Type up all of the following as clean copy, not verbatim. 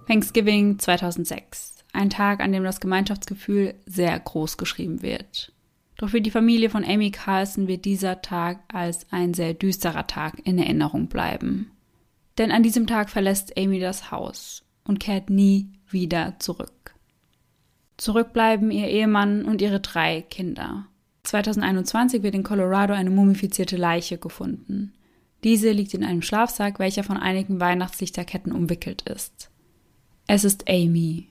Thanksgiving 2006. Ein Tag, an dem das Gemeinschaftsgefühl sehr groß geschrieben wird. Doch für die Familie von Amy Carlson wird dieser Tag als ein sehr düsterer Tag in Erinnerung bleiben. Denn an diesem Tag verlässt Amy das Haus und kehrt nie wieder zurück. Zurückbleiben ihr Ehemann und ihre 3 Kinder. 2021 wird in Colorado eine mumifizierte Leiche gefunden. Diese liegt in einem Schlafsack, welcher von einigen Weihnachtslichterketten umwickelt ist. Es ist Amy.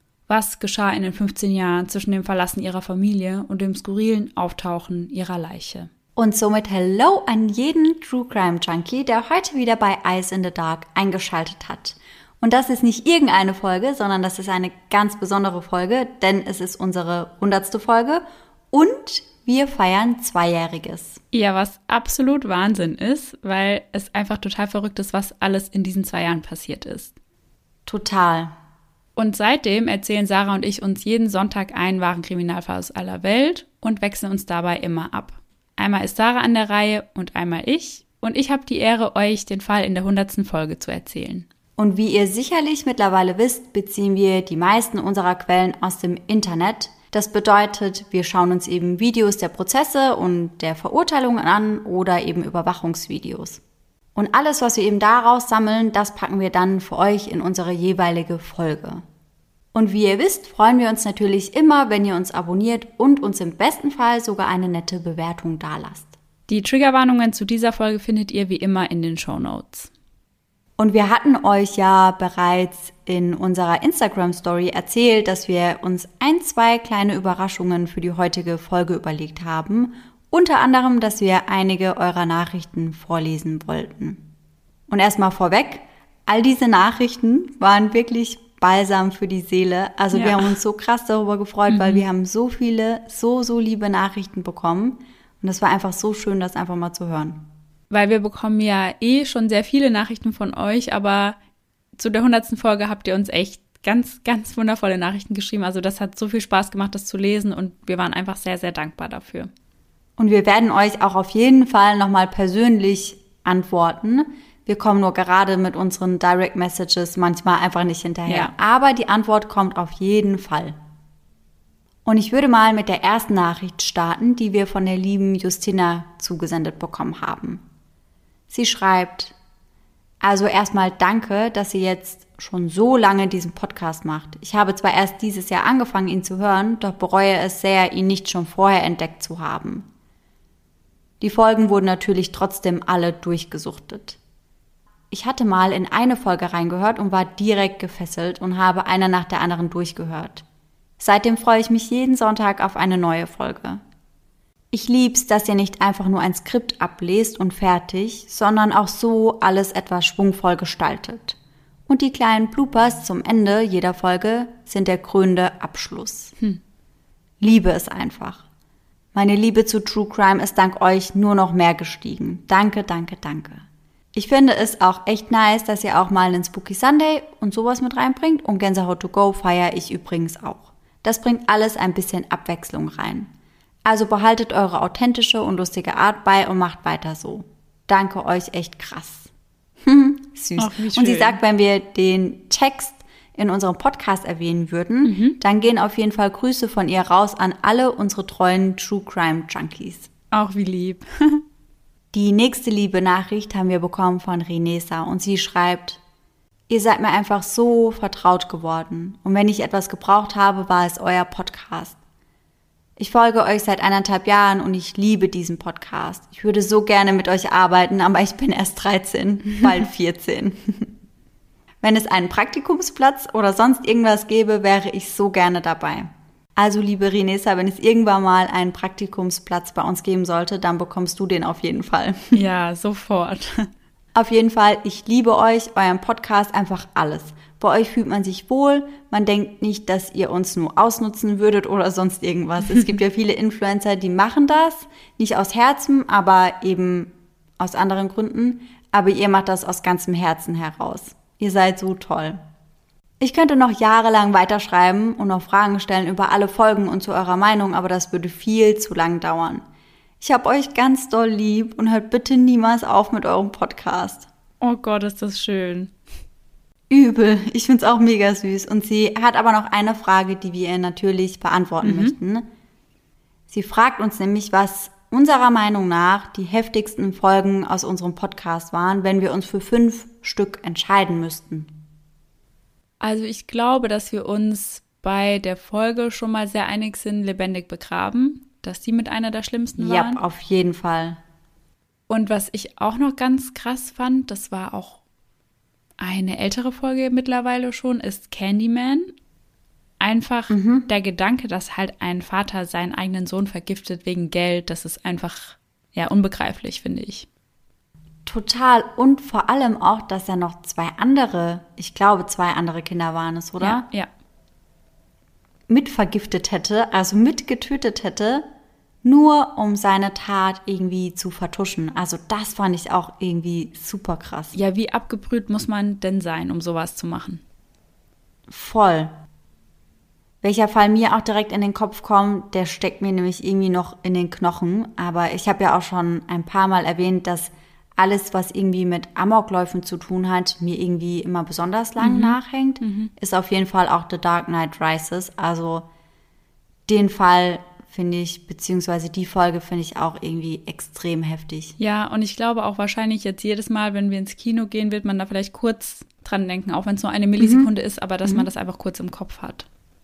Was geschah in den 15 Jahren zwischen dem Verlassen ihrer Familie und dem skurrilen Auftauchen ihrer Leiche? Und somit Hello an jeden True Crime Junkie, der heute wieder bei Eyes in the Dark eingeschaltet hat. Und das ist nicht irgendeine Folge, sondern das ist eine ganz besondere Folge, denn es ist unsere 100. Folge und wir feiern 2-Jähriges. Ja, was absolut Wahnsinn ist, weil es einfach total verrückt ist, was alles in diesen 2 Jahren passiert ist. Total. Und seitdem erzählen Sarah und ich uns jeden Sonntag einen wahren Kriminalfall aus aller Welt und wechseln uns dabei immer ab. Einmal ist Sarah an der Reihe und einmal ich. Und ich habe die Ehre, euch den Fall in der 100. Folge zu erzählen. Und wie ihr sicherlich mittlerweile wisst, beziehen wir die meisten unserer Quellen aus dem Internet. Das bedeutet, wir schauen uns eben Videos der Prozesse und der Verurteilungen an oder eben Überwachungsvideos. Und alles, was wir eben daraus sammeln, das packen wir dann für euch in unsere jeweilige Folge. Und wie ihr wisst, freuen wir uns natürlich immer, wenn ihr uns abonniert und uns im besten Fall sogar eine nette Bewertung dalasst. Die Triggerwarnungen zu dieser Folge findet ihr wie immer in den Shownotes. Und wir hatten euch ja bereits in unserer Instagram-Story erzählt, dass wir uns 1-2 kleine Überraschungen für die heutige Folge überlegt haben. Unter anderem, dass wir einige eurer Nachrichten vorlesen wollten. Und erstmal vorweg, all diese Nachrichten waren wirklich Balsam für die Seele. Also wir haben uns so krass darüber gefreut, weil wir haben so viele, so liebe Nachrichten bekommen. Und es war einfach so schön, das einfach mal zu hören. Weil wir bekommen ja schon sehr viele Nachrichten von euch, aber zu der 100. Folge habt ihr uns echt ganz, ganz wundervolle Nachrichten geschrieben. Also das hat so viel Spaß gemacht, das zu lesen und wir waren einfach sehr, sehr dankbar dafür. Und wir werden euch auch auf jeden Fall nochmal persönlich antworten. Wir kommen nur gerade mit unseren Direct Messages manchmal einfach nicht hinterher. Ja. Aber die Antwort kommt auf jeden Fall. Und ich würde mal mit der ersten Nachricht starten, die wir von der lieben Justina zugesendet bekommen haben. Sie schreibt: Also erstmal danke, dass ihr jetzt schon so lange diesen Podcast macht. Ich habe zwar erst dieses Jahr angefangen, ihn zu hören, doch bereue es sehr, ihn nicht schon vorher entdeckt zu haben. Die Folgen wurden natürlich trotzdem alle durchgesuchtet. Ich hatte mal in eine Folge reingehört und war direkt gefesselt und habe eine nach der anderen durchgehört. Seitdem freue ich mich jeden Sonntag auf eine neue Folge. Ich lieb's, dass ihr nicht einfach nur ein Skript ablest und fertig, sondern auch so alles etwas schwungvoll gestaltet. Und die kleinen Bloopers zum Ende jeder Folge sind der krönende Abschluss. Liebe es einfach. Meine Liebe zu True Crime ist dank euch nur noch mehr gestiegen. Danke, danke, danke. Ich finde es auch echt nice, dass ihr auch mal einen Spooky Sunday und sowas mit reinbringt. Und Gänsehaut to go feiere ich übrigens auch. Das bringt alles ein bisschen Abwechslung rein. Also behaltet eure authentische und lustige Art bei und macht weiter so. Danke euch, echt krass. Süß. Ach, wie schön. Und sie sagt, wenn wir den Text in unserem Podcast erwähnen würden, dann gehen auf jeden Fall Grüße von ihr raus an alle unsere treuen True Crime Junkies. Auch wie lieb. Die nächste liebe Nachricht haben wir bekommen von Renesa und sie schreibt: Ihr seid mir einfach so vertraut geworden und wenn ich etwas gebraucht habe, war es euer Podcast. Ich folge euch seit 1,5 Jahren und ich liebe diesen Podcast. Ich würde so gerne mit euch arbeiten, aber ich bin erst 13, bald 14. Wenn es einen Praktikumsplatz oder sonst irgendwas gäbe, wäre ich so gerne dabei. Also liebe Renesa, wenn es irgendwann mal einen Praktikumsplatz bei uns geben sollte, dann bekommst du den auf jeden Fall. Ja, sofort. Auf jeden Fall, ich liebe euch, euren Podcast, einfach alles. Bei euch fühlt man sich wohl, man denkt nicht, dass ihr uns nur ausnutzen würdet oder sonst irgendwas. Es gibt ja viele Influencer, die machen das, nicht aus Herzen, aber eben aus anderen Gründen. Aber ihr macht das aus ganzem Herzen heraus. Ihr seid so toll. Ich könnte noch jahrelang weiterschreiben und noch Fragen stellen über alle Folgen und zu eurer Meinung, aber das würde viel zu lang dauern. Ich hab euch ganz doll lieb und hört bitte niemals auf mit eurem Podcast. Oh Gott, ist das schön. Übel. Ich finde es auch mega süß. Und sie hat aber noch eine Frage, die wir ihr natürlich beantworten möchten. Sie fragt uns nämlich, was unserer Meinung nach die heftigsten Folgen aus unserem Podcast waren, wenn wir uns für 5 Stück entscheiden müssten. Also ich glaube, dass wir uns bei der Folge schon mal sehr einig sind, lebendig begraben, dass die mit einer der schlimmsten waren. Ja, auf jeden Fall. Und was ich auch noch ganz krass fand, das war auch eine ältere Folge mittlerweile schon, ist Candyman. Einfach der Gedanke, dass halt ein Vater seinen eigenen Sohn vergiftet wegen Geld, das ist einfach, ja, unbegreiflich, finde ich. Total. Und vor allem auch, dass er noch 2 andere Kinder waren es, oder? Ja. Mit vergiftet hätte, also mit getötet hätte, nur um seine Tat irgendwie zu vertuschen. Also das fand ich auch irgendwie super krass. Ja, wie abgebrüht muss man denn sein, um sowas zu machen? Voll. Welcher Fall mir auch direkt in den Kopf kommt, der steckt mir nämlich irgendwie noch in den Knochen. Aber ich habe ja auch schon ein paar Mal erwähnt, dass alles, was irgendwie mit Amokläufen zu tun hat, mir irgendwie immer besonders lang nachhängt. Ist auf jeden Fall auch The Dark Knight Rises. Also den Fall finde ich, beziehungsweise die Folge finde ich auch irgendwie extrem heftig. Ja, und ich glaube auch wahrscheinlich jetzt jedes Mal, wenn wir ins Kino gehen, wird man da vielleicht kurz dran denken, auch wenn es nur eine Millisekunde ist, aber dass man das einfach kurz im Kopf hat.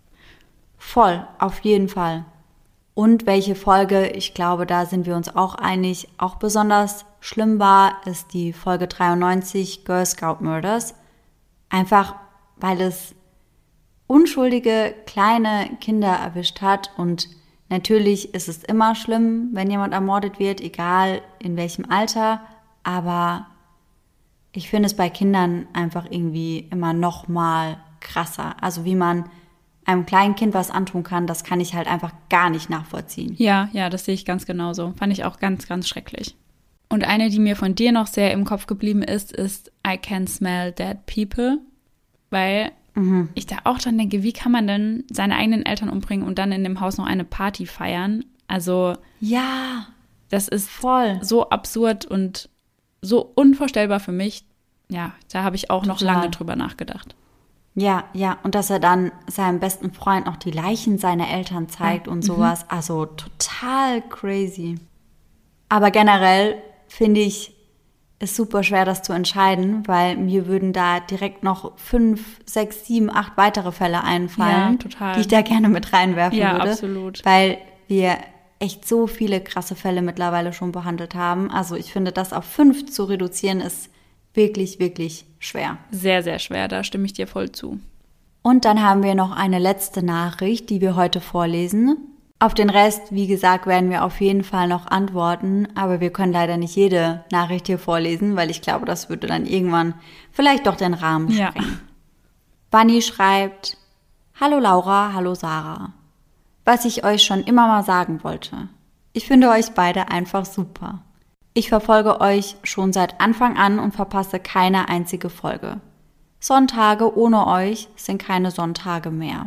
Voll, auf jeden Fall. Und welche Folge, ich glaube, da sind wir uns auch einig, auch besonders schlimm war, ist die Folge 93, Girl Scout Murders. Einfach, weil es unschuldige kleine Kinder erwischt hat. Und natürlich ist es immer schlimm, wenn jemand ermordet wird, egal in welchem Alter. Aber ich finde es bei Kindern einfach irgendwie immer noch mal krasser. Also wie man einem kleinen Kind was antun kann, das kann ich halt einfach gar nicht nachvollziehen. Ja, das sehe ich ganz genauso. Fand ich auch ganz, ganz schrecklich. Und eine, die mir von dir noch sehr im Kopf geblieben ist I Can Smell Dead People. Weil ich da auch dran denke, wie kann man denn seine eigenen Eltern umbringen und dann in dem Haus noch eine Party feiern? Also, ja, das ist voll so absurd und so unvorstellbar für mich. Ja, da habe ich auch noch lange drüber nachgedacht. Ja, und dass er dann seinem besten Freund noch die Leichen seiner Eltern zeigt und sowas. Also total crazy. Aber generell finde ich es super schwer, das zu entscheiden, weil mir würden da direkt noch 5, 6, 7, 8 weitere Fälle einfallen, die ich da gerne mit reinwerfen würde. Ja, absolut. Weil wir echt so viele krasse Fälle mittlerweile schon behandelt haben. Also ich finde, das auf 5 zu reduzieren ist wirklich, wirklich schwer. Sehr, sehr schwer, da stimme ich dir voll zu. Und dann haben wir noch eine letzte Nachricht, die wir heute vorlesen. Auf den Rest, wie gesagt, werden wir auf jeden Fall noch antworten, aber wir können leider nicht jede Nachricht hier vorlesen, weil ich glaube, das würde dann irgendwann vielleicht doch den Rahmen sprengen. Bunny schreibt: Hallo Laura, hallo Sarah. Was ich euch schon immer mal sagen wollte. Ich finde euch beide einfach super. Ich verfolge euch schon seit Anfang an und verpasse keine einzige Folge. Sonntage ohne euch sind keine Sonntage mehr.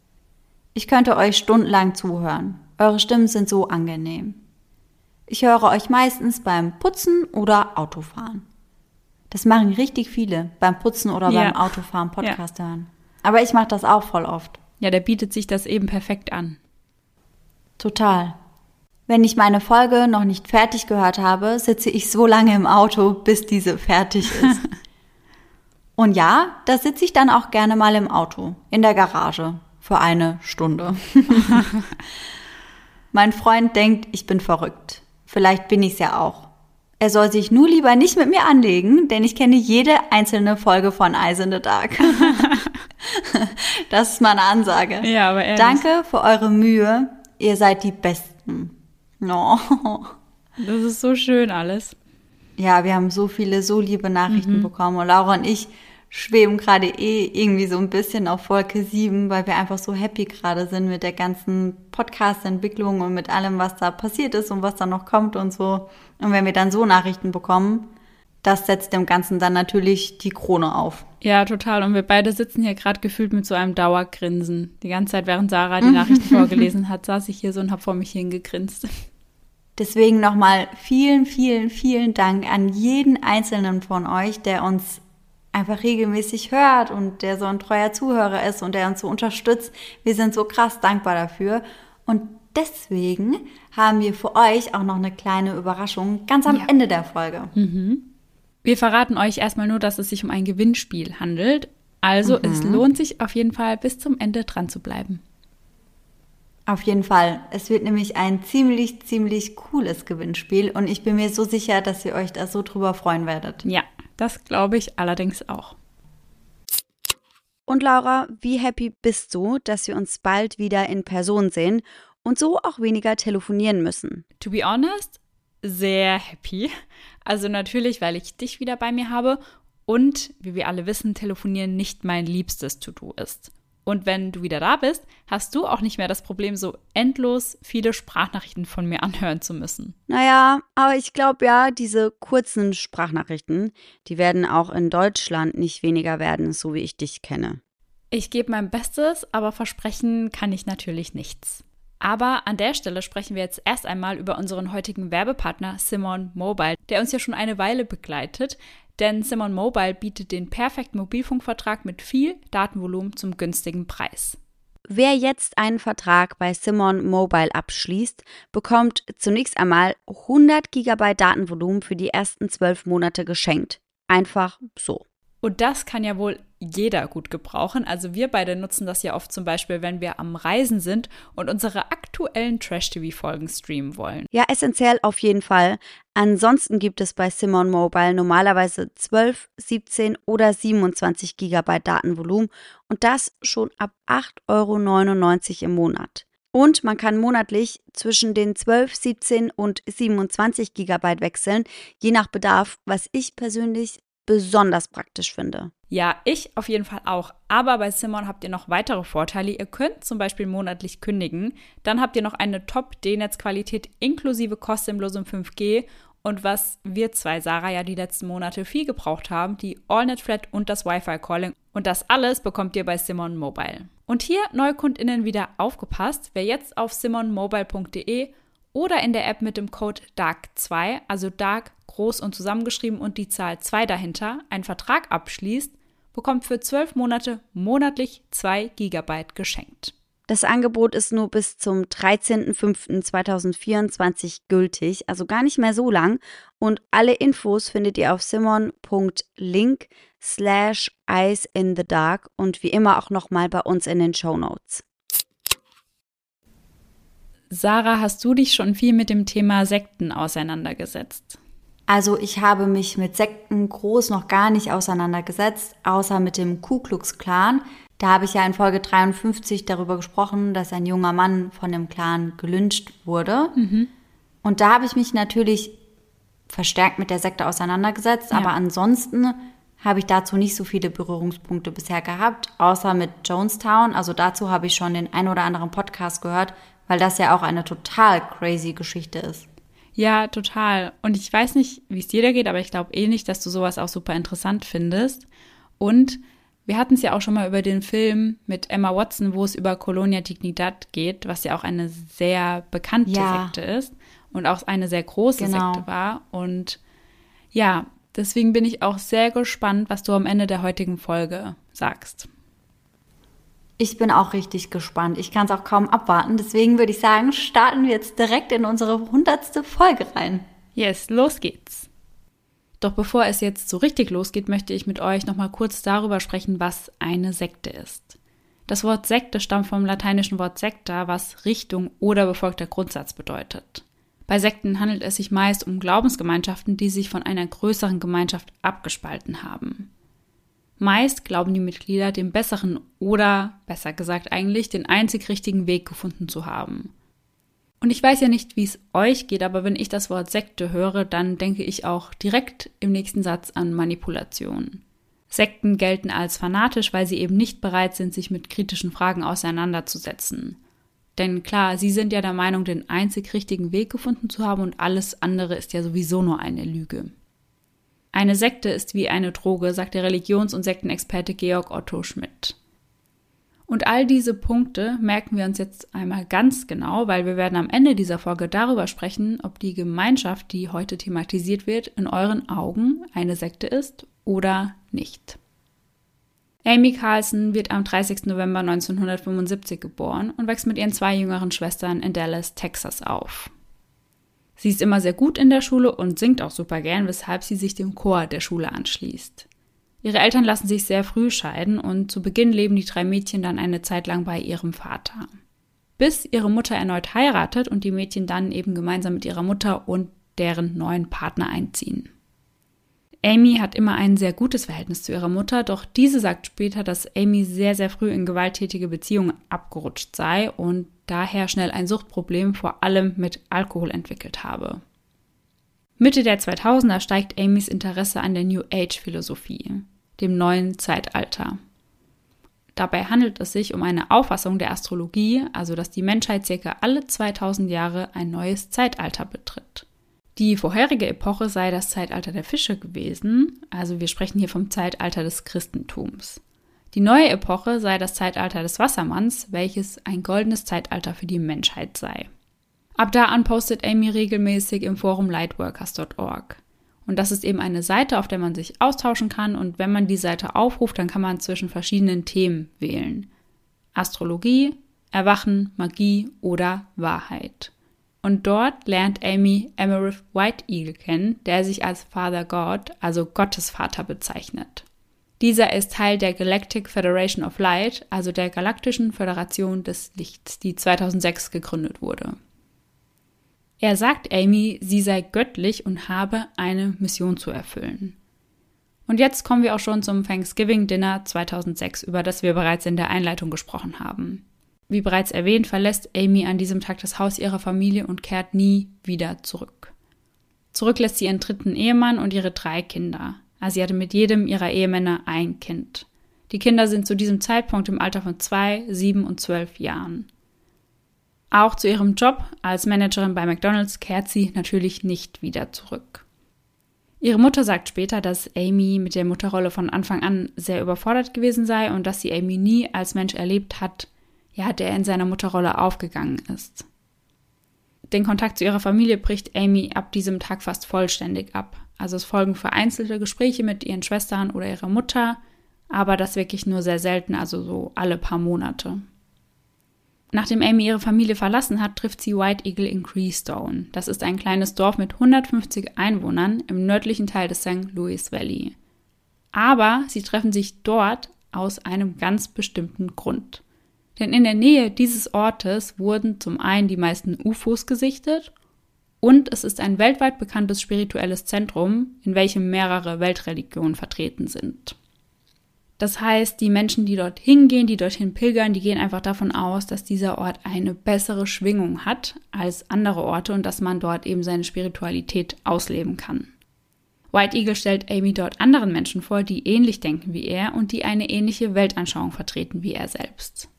Ich könnte euch stundenlang zuhören. Eure Stimmen sind so angenehm. Ich höre euch meistens beim Putzen oder Autofahren. Das machen richtig viele, beim Putzen oder beim Autofahren Podcast hören. Aber ich mache das auch voll oft. Ja, der bietet sich das eben perfekt an. Total. Wenn ich meine Folge noch nicht fertig gehört habe, sitze ich so lange im Auto, bis diese fertig ist. Und ja, da sitze ich dann auch gerne mal im Auto, in der Garage, für 1 Stunde. Mein Freund denkt, ich bin verrückt. Vielleicht bin ich's ja auch. Er soll sich nur lieber nicht mit mir anlegen, denn ich kenne jede einzelne Folge von Eyes in the Dark. Das ist meine Ansage. Ja, aber ehrlich. Danke für eure Mühe. Ihr seid die Besten. No. Das ist so schön alles. Ja, wir haben so viele, so liebe Nachrichten bekommen. Und Laura und ich schweben gerade irgendwie so ein bisschen auf Wolke 7, weil wir einfach so happy gerade sind mit der ganzen Podcast-Entwicklung und mit allem, was da passiert ist und was da noch kommt und so. Und wenn wir dann so Nachrichten bekommen, das setzt dem Ganzen dann natürlich die Krone auf. Ja, total. Und wir beide sitzen hier gerade gefühlt mit so einem Dauergrinsen. Die ganze Zeit, während Sarah die Nachrichten vorgelesen hat, saß ich hier so und habe vor mich hingegrinst. Deswegen nochmal vielen, vielen, vielen Dank an jeden einzelnen von euch, der uns einfach regelmäßig hört und der so ein treuer Zuhörer ist und der uns so unterstützt. Wir sind so krass dankbar dafür. Und deswegen haben wir für euch auch noch eine kleine Überraschung ganz am Ende der Folge. Wir verraten euch erstmal nur, dass es sich um ein Gewinnspiel handelt. Also es lohnt sich auf jeden Fall, bis zum Ende dran zu bleiben. Auf jeden Fall. Es wird nämlich ein ziemlich, ziemlich cooles Gewinnspiel und ich bin mir so sicher, dass ihr euch da so drüber freuen werdet. Ja, das glaube ich allerdings auch. Und Laura, wie happy bist du, dass wir uns bald wieder in Person sehen und so auch weniger telefonieren müssen? To be honest, sehr happy. Also natürlich, weil ich dich wieder bei mir habe und, wie wir alle wissen, telefonieren nicht mein liebstes To-Do ist. Und wenn du wieder da bist, hast du auch nicht mehr das Problem, so endlos viele Sprachnachrichten von mir anhören zu müssen. Naja, aber ich glaube ja, diese kurzen Sprachnachrichten, die werden auch in Deutschland nicht weniger werden, so wie ich dich kenne. Ich gebe mein Bestes, aber versprechen kann ich natürlich nichts. Aber an der Stelle sprechen wir jetzt erst einmal über unseren heutigen Werbepartner Simon Mobile, der uns ja schon eine Weile begleitet. Denn Simon Mobile bietet den perfekten Mobilfunkvertrag mit viel Datenvolumen zum günstigen Preis. Wer jetzt einen Vertrag bei Simon Mobile abschließt, bekommt zunächst einmal 100 GB Datenvolumen für die ersten 12 Monate geschenkt. Einfach so. Und das kann ja wohl jeder gut gebrauchen. Also wir beide nutzen das ja oft zum Beispiel, wenn wir am Reisen sind und unsere aktuellen Trash-TV-Folgen streamen wollen. Ja, essentiell auf jeden Fall. Ansonsten gibt es bei Simon Mobile normalerweise 12, 17 oder 27 GB Datenvolumen und das schon ab 8,99 € im Monat. Und man kann monatlich zwischen den 12, 17 und 27 GB wechseln, je nach Bedarf, was ich persönlich besonders praktisch finde. Ja, ich auf jeden Fall auch. Aber bei Simon habt ihr noch weitere Vorteile. Ihr könnt zum Beispiel monatlich kündigen. Dann habt ihr noch eine Top-D-Netz-Qualität inklusive kostenlosem 5G. Und was wir zwei, Sarah, ja die letzten Monate viel gebraucht haben, die AllNet-Flat und das Wi-Fi-Calling. Und das alles bekommt ihr bei Simon Mobile. Und hier, NeukundInnen, wieder aufgepasst. Wer jetzt auf simonmobile.de oder in der App mit dem Code DARK2, also DARK groß und zusammengeschrieben und die Zahl 2 dahinter, einen Vertrag abschließt, bekommt für 12 Monate monatlich 2 GB geschenkt. Das Angebot ist nur bis zum 13.05.2024 gültig, also gar nicht mehr so lang. Und alle Infos findet ihr auf simon.link/eyes-in-the-dark und wie immer auch nochmal bei uns in den Shownotes. Sarah, hast du dich schon viel mit dem Thema Sekten auseinandergesetzt? Also ich habe mich mit Sekten groß noch gar nicht auseinandergesetzt, außer mit dem Ku Klux Klan. Da habe ich ja in Folge 53 darüber gesprochen, dass ein junger Mann von dem Clan gelyncht wurde. Und da habe ich mich natürlich verstärkt mit der Sekte auseinandergesetzt, aber ansonsten habe ich dazu nicht so viele Berührungspunkte bisher gehabt, außer mit Jonestown. Also dazu habe ich schon den ein oder anderen Podcast gehört, weil das ja auch eine total crazy Geschichte ist. Ja, total. Und ich weiß nicht, wie es dir da geht, aber ich glaube nicht, dass du sowas auch super interessant findest. Und wir hatten es ja auch schon mal über den Film mit Emma Watson, wo es über Colonia Dignidad geht, was ja auch eine sehr bekannte Sekte ist und auch eine sehr große Sekte war. Und ja, deswegen bin ich auch sehr gespannt, was du am Ende der heutigen Folge sagst. Ich bin auch richtig gespannt. Ich kann es auch kaum abwarten. Deswegen würde ich sagen, starten wir jetzt direkt in unsere 100. Folge rein. Yes, los geht's. Doch bevor es jetzt so richtig losgeht, möchte ich mit euch nochmal kurz darüber sprechen, was eine Sekte ist. Das Wort Sekte stammt vom lateinischen Wort secta, was Richtung oder befolgter Grundsatz bedeutet. Bei Sekten handelt es sich meist um Glaubensgemeinschaften, die sich von einer größeren Gemeinschaft abgespalten haben. Meist glauben die Mitglieder, den besseren oder, besser gesagt eigentlich, den einzig richtigen Weg gefunden zu haben. Und ich weiß ja nicht, wie es euch geht, aber wenn ich das Wort Sekte höre, dann denke ich auch direkt im nächsten Satz an Manipulation. Sekten gelten als fanatisch, weil sie eben nicht bereit sind, sich mit kritischen Fragen auseinanderzusetzen. Denn klar, sie sind ja der Meinung, den einzig richtigen Weg gefunden zu haben und alles andere ist ja sowieso nur eine Lüge. Eine Sekte ist wie eine Droge, sagt der Religions- und Sektenexperte Georg Otto Schmidt. Und all diese Punkte merken wir uns jetzt einmal ganz genau, weil wir werden am Ende dieser Folge darüber sprechen, ob die Gemeinschaft, die heute thematisiert wird, in euren Augen eine Sekte ist oder nicht. Amy Carlson wird am 30. November 1975 geboren und wächst mit ihren 2 jüngeren Schwestern in Dallas, Texas auf. Sie ist immer sehr gut in der Schule und singt auch super gern, weshalb sie sich dem Chor der Schule anschließt. Ihre Eltern lassen sich sehr früh scheiden und zu Beginn leben die 3 Mädchen dann eine Zeit lang bei ihrem Vater. Bis ihre Mutter erneut heiratet und die Mädchen dann eben gemeinsam mit ihrer Mutter und deren neuen Partner einziehen. Amy hat immer ein sehr gutes Verhältnis zu ihrer Mutter, doch diese sagt später, dass Amy sehr, sehr früh in gewalttätige Beziehungen abgerutscht sei und daher schnell ein Suchtproblem vor allem mit Alkohol entwickelt habe. Mitte der 2000er steigt Amys Interesse an der New Age-Philosophie, dem neuen Zeitalter. Dabei handelt es sich um eine Auffassung der Astrologie, also dass die Menschheit ca. alle 2000 Jahre ein neues Zeitalter betritt. Die vorherige Epoche sei das Zeitalter der Fische gewesen, also wir sprechen hier vom Zeitalter des Christentums. Die neue Epoche sei das Zeitalter des Wassermanns, welches ein goldenes Zeitalter für die Menschheit sei. Ab da an postet Amy regelmäßig im Forum lightworkers.org. Und das ist eben eine Seite, auf der man sich austauschen kann und wenn man die Seite aufruft, dann kann man zwischen verschiedenen Themen wählen. Astrologie, Erwachen, Magie oder Wahrheit. Und dort lernt Amy Emerith White Eagle kennen, der sich als Father God, also Gottesvater, bezeichnet. Dieser ist Teil der Galactic Federation of Light, also der Galaktischen Föderation des Lichts, die 2006 gegründet wurde. Er sagt Amy, sie sei göttlich und habe eine Mission zu erfüllen. Und jetzt kommen wir auch schon zum Thanksgiving Dinner 2006, über das wir bereits in der Einleitung gesprochen haben. Wie bereits erwähnt, verlässt Amy an diesem Tag das Haus ihrer Familie und kehrt nie wieder zurück. Zurück lässt sie ihren 3. Ehemann und ihre 3 Kinder. Also sie hatte mit jedem ihrer Ehemänner ein Kind. Die Kinder sind zu diesem Zeitpunkt im Alter von 2, 7 und 12 Jahren. Auch zu ihrem Job als Managerin bei McDonald's kehrt sie natürlich nicht wieder zurück. Ihre Mutter sagt später, dass Amy mit der Mutterrolle von Anfang an sehr überfordert gewesen sei und dass sie Amy nie als Mensch erlebt hat, der in seiner Mutterrolle aufgegangen ist. Den Kontakt zu ihrer Familie bricht Amy ab diesem Tag fast vollständig ab. Also es folgen vereinzelte Gespräche mit ihren Schwestern oder ihrer Mutter, aber das wirklich nur sehr selten, also so alle paar Monate. Nachdem Amy ihre Familie verlassen hat, trifft sie White Eagle in Creestone. Das ist ein kleines Dorf mit 150 Einwohnern im nördlichen Teil des St. Louis Valley. Aber sie treffen sich dort aus einem ganz bestimmten Grund. Denn in der Nähe dieses Ortes wurden zum einen die meisten UFOs gesichtet und es ist ein weltweit bekanntes spirituelles Zentrum, in welchem mehrere Weltreligionen vertreten sind. Das heißt, die Menschen, die dort hingehen, die dorthin pilgern, die gehen einfach davon aus, dass dieser Ort eine bessere Schwingung hat als andere Orte und dass man dort eben seine Spiritualität ausleben kann. White Eagle stellt Amy dort anderen Menschen vor, die ähnlich denken wie er und die eine ähnliche Weltanschauung vertreten wie er selbst.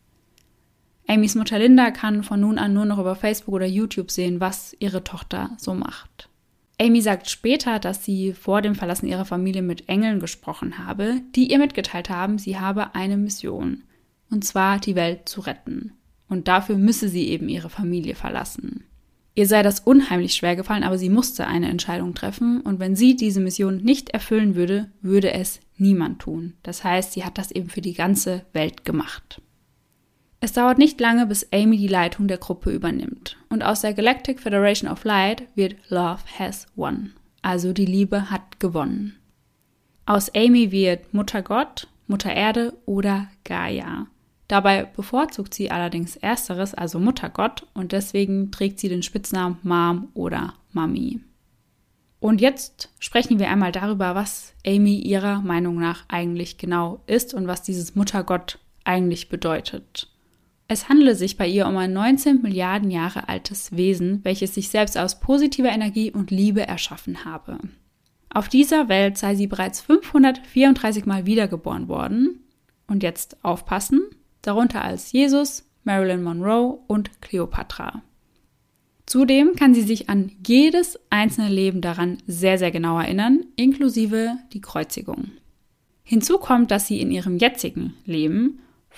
Amys Mutter Linda kann von nun an nur noch über Facebook oder YouTube sehen, was ihre Tochter so macht. Amy sagt später, dass sie vor dem Verlassen ihrer Familie mit Engeln gesprochen habe, die ihr mitgeteilt haben, sie habe eine Mission, und zwar die Welt zu retten. Und dafür müsse sie eben ihre Familie verlassen. Ihr sei das unheimlich schwer gefallen, aber sie musste eine Entscheidung treffen und wenn sie diese Mission nicht erfüllen würde, würde es niemand tun. Das heißt, sie hat das eben für die ganze Welt gemacht. Es dauert nicht lange, bis Amy die Leitung der Gruppe übernimmt. Und aus der Galactic Federation of Light wird Love has won. Also die Liebe hat gewonnen. Aus Amy wird Mutter Gott, Mutter Erde oder Gaia. Dabei bevorzugt sie allerdings Ersteres, also Mutter Gott, und deswegen trägt sie den Spitznamen Mom oder Mami. Und jetzt sprechen wir einmal darüber, was Amy ihrer Meinung nach eigentlich genau ist und was dieses Muttergott eigentlich bedeutet. Es handele sich bei ihr um ein 19 Milliarden Jahre altes Wesen, welches sich selbst aus positiver Energie und Liebe erschaffen habe. Auf dieser Welt sei sie bereits 534 Mal wiedergeboren worden. Und jetzt aufpassen, darunter als Jesus, Marilyn Monroe und Kleopatra. Zudem kann sie sich an jedes einzelne Leben daran sehr, sehr genau erinnern, inklusive die Kreuzigung. Hinzu kommt, dass sie in ihrem jetzigen Leben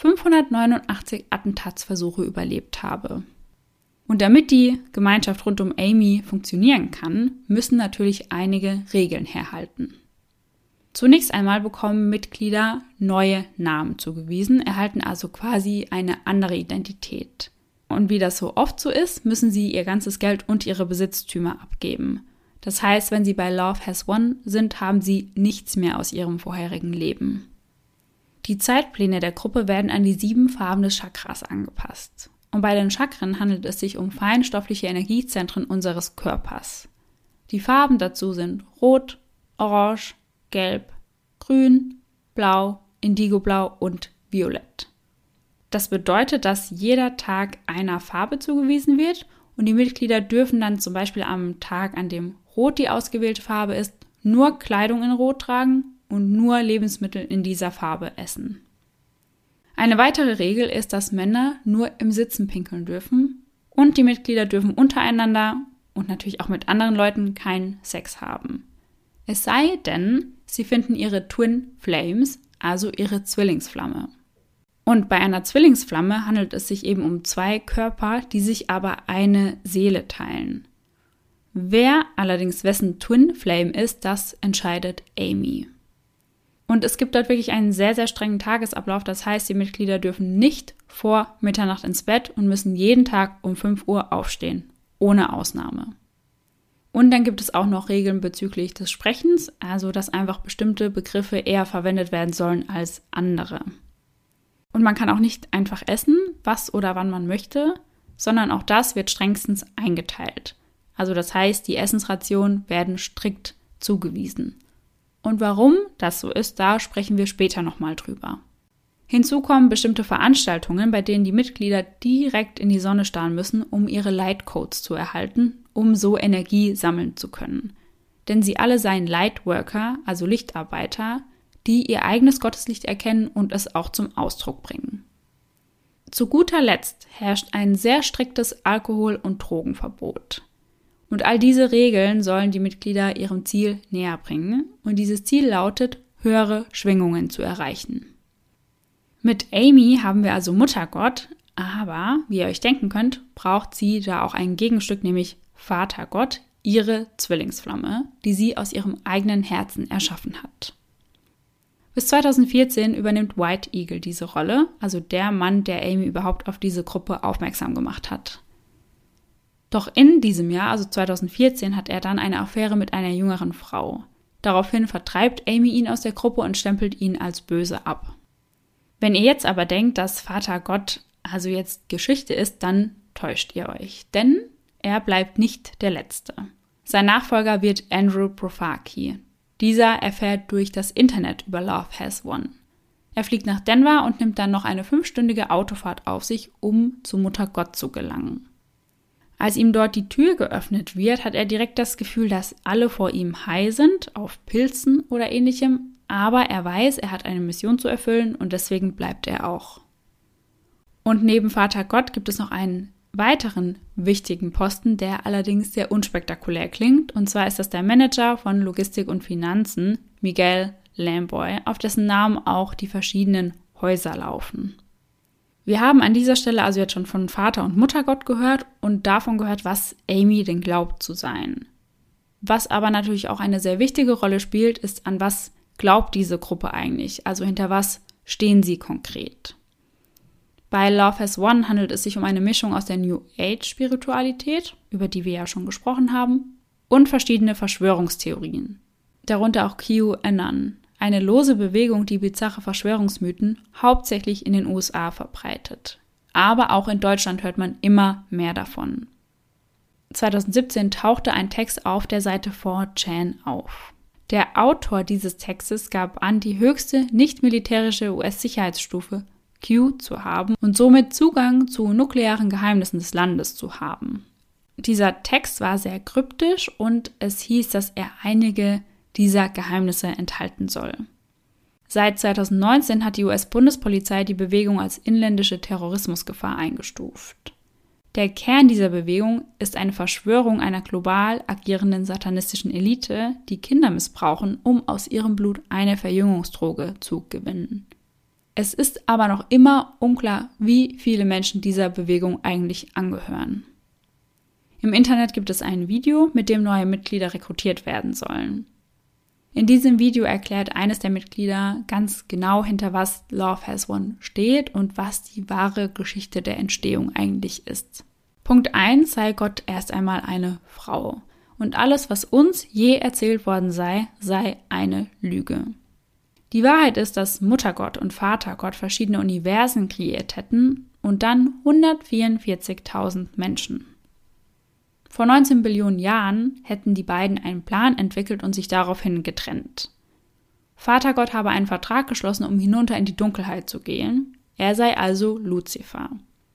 589 Attentatsversuche überlebt habe. Und damit die Gemeinschaft rund um Amy funktionieren kann, müssen natürlich einige Regeln herhalten. Zunächst einmal bekommen Mitglieder neue Namen zugewiesen, erhalten also quasi eine andere Identität. Und wie das so oft so ist, müssen sie ihr ganzes Geld und ihre Besitztümer abgeben. Das heißt, wenn sie bei Love Has Won sind, haben sie nichts mehr aus ihrem vorherigen Leben. Die Zeitpläne der Gruppe werden an die 7 Farben des Chakras angepasst. Und bei den Chakren handelt es sich um feinstoffliche Energiezentren unseres Körpers. Die Farben dazu sind Rot, Orange, Gelb, Grün, Blau, Indigoblau und Violett. Das bedeutet, dass jeder Tag einer Farbe zugewiesen wird und die Mitglieder dürfen dann zum Beispiel am Tag, an dem Rot die ausgewählte Farbe ist, nur Kleidung in Rot tragen und nur Lebensmittel in dieser Farbe essen. Eine weitere Regel ist, dass Männer nur im Sitzen pinkeln dürfen und die Mitglieder dürfen untereinander und natürlich auch mit anderen Leuten keinen Sex haben. Es sei denn, sie finden ihre Twin Flames, also ihre Zwillingsflamme. Und bei einer Zwillingsflamme handelt es sich eben um 2 Körper, die sich aber eine Seele teilen. Wer allerdings wessen Twin Flame ist, das entscheidet Amy. Und es gibt dort wirklich einen sehr, sehr strengen Tagesablauf. Das heißt, die Mitglieder dürfen nicht vor Mitternacht ins Bett und müssen jeden Tag um 5 Uhr aufstehen, ohne Ausnahme. Und dann gibt es auch noch Regeln bezüglich des Sprechens, also dass einfach bestimmte Begriffe eher verwendet werden sollen als andere. Und man kann auch nicht einfach essen, was oder wann man möchte, sondern auch das wird strengstens eingeteilt. Also das heißt, die Essensrationen werden strikt zugewiesen. Und warum das so ist, da sprechen wir später nochmal drüber. Hinzu kommen bestimmte Veranstaltungen, bei denen die Mitglieder direkt in die Sonne starren müssen, um ihre Lightcodes zu erhalten, um so Energie sammeln zu können. Denn sie alle seien Lightworker, also Lichtarbeiter, die ihr eigenes Gotteslicht erkennen und es auch zum Ausdruck bringen. Zu guter Letzt herrscht ein sehr striktes Alkohol- und Drogenverbot. Und all diese Regeln sollen die Mitglieder ihrem Ziel näher bringen. Und dieses Ziel lautet, höhere Schwingungen zu erreichen. Mit Amy haben wir also Muttergott, aber, wie ihr euch denken könnt, braucht sie da auch ein Gegenstück, nämlich Vatergott, ihre Zwillingsflamme, die sie aus ihrem eigenen Herzen erschaffen hat. Bis 2014 übernimmt White Eagle diese Rolle, also der Mann, der Amy überhaupt auf diese Gruppe aufmerksam gemacht hat. Doch in diesem Jahr, also 2014, hat er dann eine Affäre mit einer jüngeren Frau. Daraufhin vertreibt Amy ihn aus der Gruppe und stempelt ihn als böse ab. Wenn ihr jetzt aber denkt, dass Vater Gott also jetzt Geschichte ist, dann täuscht ihr euch, denn er bleibt nicht der Letzte. Sein Nachfolger wird Andrew Profaki. Dieser erfährt durch das Internet über Love Has Won. Er fliegt nach Denver und nimmt dann noch eine 5-stündige Autofahrt auf sich, um zu Mutter Gott zu gelangen. Als ihm dort die Tür geöffnet wird, hat er direkt das Gefühl, dass alle vor ihm high sind, auf Pilzen oder ähnlichem, aber er weiß, er hat eine Mission zu erfüllen und deswegen bleibt er auch. Und neben Vater Gott gibt es noch einen weiteren wichtigen Posten, der allerdings sehr unspektakulär klingt, und zwar ist das der Manager von Logistik und Finanzen, Miguel Lamboy, auf dessen Namen auch die verschiedenen Häuser laufen. Wir haben an dieser Stelle also jetzt schon von Vater und Muttergott gehört und davon gehört, was Amy denn glaubt zu sein. Was aber natürlich auch eine sehr wichtige Rolle spielt, ist, an was glaubt diese Gruppe eigentlich, also hinter was stehen sie konkret. Bei Love Has Won handelt es sich um eine Mischung aus der New Age-Spiritualität, über die wir ja schon gesprochen haben, und verschiedene Verschwörungstheorien. Darunter auch QAnon, eine lose Bewegung, die bizarre Verschwörungsmythen hauptsächlich in den USA verbreitet. Aber auch in Deutschland hört man immer mehr davon. 2017 tauchte ein Text auf der Seite 4chan auf. Der Autor dieses Textes gab an, die höchste nicht-militärische US-Sicherheitsstufe Q zu haben und somit Zugang zu nuklearen Geheimnissen des Landes zu haben. Dieser Text war sehr kryptisch und es hieß, dass er einige dieser Geheimnisse enthalten soll. Seit 2019 hat die US-Bundespolizei die Bewegung als inländische Terrorismusgefahr eingestuft. Der Kern dieser Bewegung ist eine Verschwörung einer global agierenden satanistischen Elite, die Kinder missbrauchen, um aus ihrem Blut eine Verjüngungsdroge zu gewinnen. Es ist aber noch immer unklar, wie viele Menschen dieser Bewegung eigentlich angehören. Im Internet gibt es ein Video, mit dem neue Mitglieder rekrutiert werden sollen. In diesem Video erklärt eines der Mitglieder ganz genau, hinter was Love Has Won steht und was die wahre Geschichte der Entstehung eigentlich ist. Punkt 1 sei Gott erst einmal eine Frau. Und alles, was uns je erzählt worden sei eine Lüge. Die Wahrheit ist, dass Muttergott und Vatergott verschiedene Universen kreiert hätten und dann 144.000 Menschen. Vor 19 Billionen Jahren hätten die beiden einen Plan entwickelt und sich daraufhin getrennt. Vatergott habe einen Vertrag geschlossen, um hinunter in die Dunkelheit zu gehen. Er sei also Luzifer.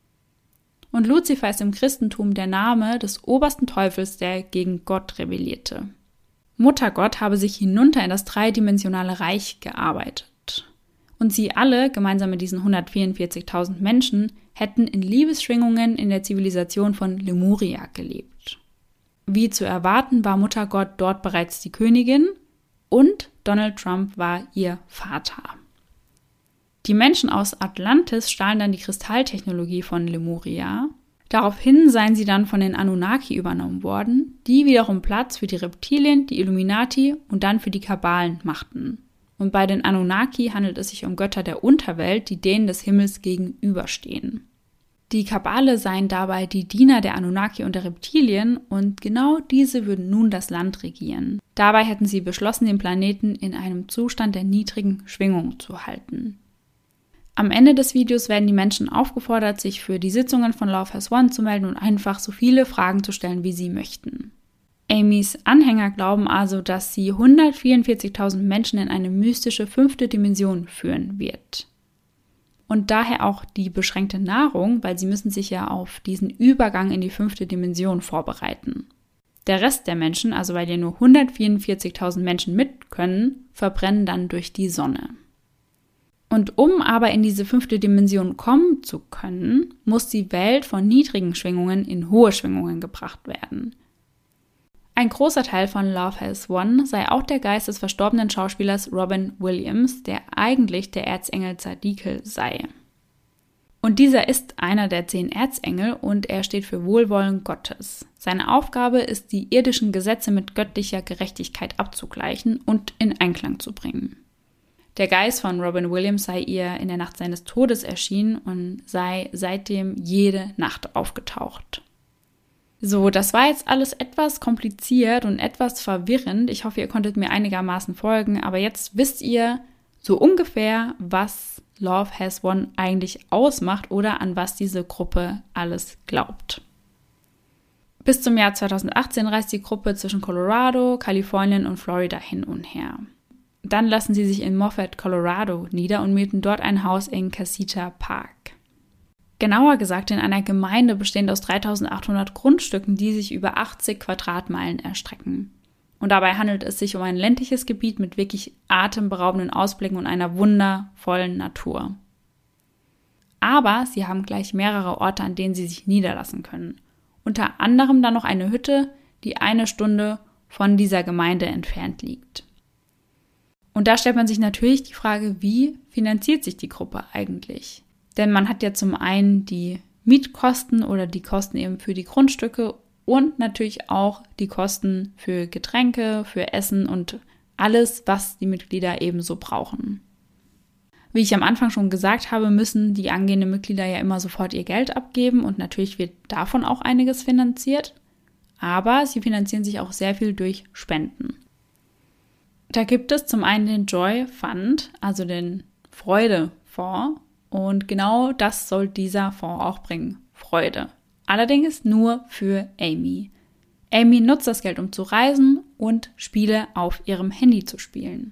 Und Luzifer ist im Christentum der Name des obersten Teufels, der gegen Gott rebellierte. Muttergott habe sich hinunter in das dreidimensionale Reich gearbeitet. Und sie alle, gemeinsam mit diesen 144.000 Menschen, hätten in Liebesschwingungen in der Zivilisation von Lemuria gelebt. Wie zu erwarten, war Muttergott dort bereits die Königin und Donald Trump war ihr Vater. Die Menschen aus Atlantis stahlen dann die Kristalltechnologie von Lemuria. Daraufhin seien sie dann von den Anunnaki übernommen worden, die wiederum Platz für die Reptilien, die Illuminati und dann für die Kabalen machten. Und bei den Anunnaki handelt es sich um Götter der Unterwelt, die denen des Himmels gegenüberstehen. Die Kabale seien dabei die Diener der Anunnaki und der Reptilien und genau diese würden nun das Land regieren. Dabei hätten sie beschlossen, den Planeten in einem Zustand der niedrigen Schwingung zu halten. Am Ende des Videos werden die Menschen aufgefordert, sich für die Sitzungen von Love Has Won zu melden und einfach so viele Fragen zu stellen, wie sie möchten. Amys Anhänger glauben also, dass sie 144.000 Menschen in eine mystische 5. Dimension führen wird. Und daher auch die beschränkte Nahrung, weil sie müssen sich ja auf diesen Übergang in die 5. Dimension vorbereiten. Der Rest der Menschen, also weil ja nur 144.000 Menschen mit können, verbrennen dann durch die Sonne. Und um aber in diese 5. Dimension kommen zu können, muss die Welt von niedrigen Schwingungen in hohe Schwingungen gebracht werden. Ein großer Teil von Love Has Won sei auch der Geist des verstorbenen Schauspielers Robin Williams, der eigentlich der Erzengel Zadkiel sei. Und dieser ist einer der 10 Erzengel und er steht für Wohlwollen Gottes. Seine Aufgabe ist, die irdischen Gesetze mit göttlicher Gerechtigkeit abzugleichen und in Einklang zu bringen. Der Geist von Robin Williams sei ihr in der Nacht seines Todes erschienen und sei seitdem jede Nacht aufgetaucht. So, das war jetzt alles etwas kompliziert und etwas verwirrend. Ich hoffe, ihr konntet mir einigermaßen folgen, aber jetzt wisst ihr so ungefähr, was Love Has Won eigentlich ausmacht oder an was diese Gruppe alles glaubt. Bis zum Jahr 2018 reist die Gruppe zwischen Colorado, Kalifornien und Florida hin und her. Dann lassen sie sich in Moffat, Colorado nieder und mieten dort ein Haus in Casita Park. Genauer gesagt in einer Gemeinde bestehend aus 3.800 Grundstücken, die sich über 80 Quadratmeilen erstrecken. Und dabei handelt es sich um ein ländliches Gebiet mit wirklich atemberaubenden Ausblicken und einer wundervollen Natur. Aber sie haben gleich mehrere Orte, an denen sie sich niederlassen können. Unter anderem dann noch eine Hütte, die 1 Stunde von dieser Gemeinde entfernt liegt. Und da stellt man sich natürlich die Frage, wie finanziert sich die Gruppe eigentlich? Denn man hat ja zum einen die Mietkosten oder die Kosten eben für die Grundstücke und natürlich auch die Kosten für Getränke, für Essen und alles, was die Mitglieder eben so brauchen. Wie ich am Anfang schon gesagt habe, müssen die angehenden Mitglieder ja immer sofort ihr Geld abgeben und natürlich wird davon auch einiges finanziert, aber sie finanzieren sich auch sehr viel durch Spenden. Da gibt es zum einen den Joy Fund, also den Freudefonds. Und genau das soll dieser Fonds auch bringen, Freude. Allerdings nur für Amy. Amy nutzt das Geld, um zu reisen und Spiele auf ihrem Handy zu spielen.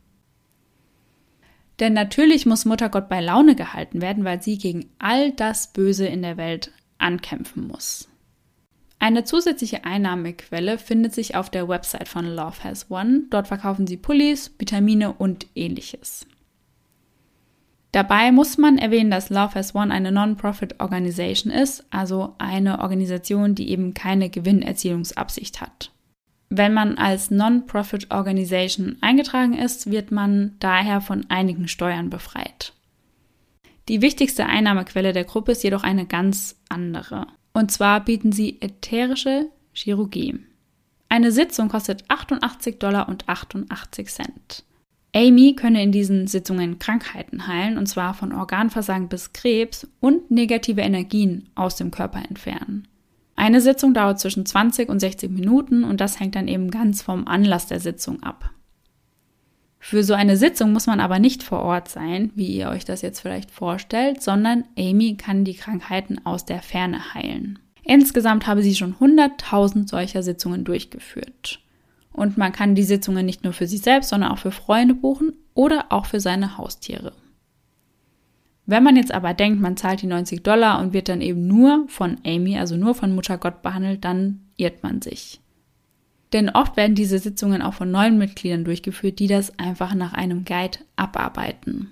Denn natürlich muss Muttergott bei Laune gehalten werden, weil sie gegen all das Böse in der Welt ankämpfen muss. Eine zusätzliche Einnahmequelle findet sich auf der Website von Love Has Won. Dort verkaufen sie Pullis, Vitamine und ähnliches. Dabei muss man erwähnen, dass Love Has Won eine Non-Profit-Organisation ist, also eine Organisation, die eben keine Gewinnerzielungsabsicht hat. Wenn man als Non-Profit-Organisation eingetragen ist, wird man daher von einigen Steuern befreit. Die wichtigste Einnahmequelle der Gruppe ist jedoch eine ganz andere. Und zwar bieten sie ätherische Chirurgie. Eine Sitzung kostet $88,88. Amy könne in diesen Sitzungen Krankheiten heilen, und zwar von Organversagen bis Krebs, und negative Energien aus dem Körper entfernen. Eine Sitzung dauert zwischen 20 und 60 Minuten und das hängt dann eben ganz vom Anlass der Sitzung ab. Für so eine Sitzung muss man aber nicht vor Ort sein, wie ihr euch das jetzt vielleicht vorstellt, sondern Amy kann die Krankheiten aus der Ferne heilen. Insgesamt habe sie schon 100.000 solcher Sitzungen durchgeführt. Und man kann die Sitzungen nicht nur für sich selbst, sondern auch für Freunde buchen oder auch für seine Haustiere. Wenn man jetzt aber denkt, man zahlt die $90 und wird dann eben nur von Amy, also nur von Muttergott behandelt, dann irrt man sich. Denn oft werden diese Sitzungen auch von neuen Mitgliedern durchgeführt, die das einfach nach einem Guide abarbeiten.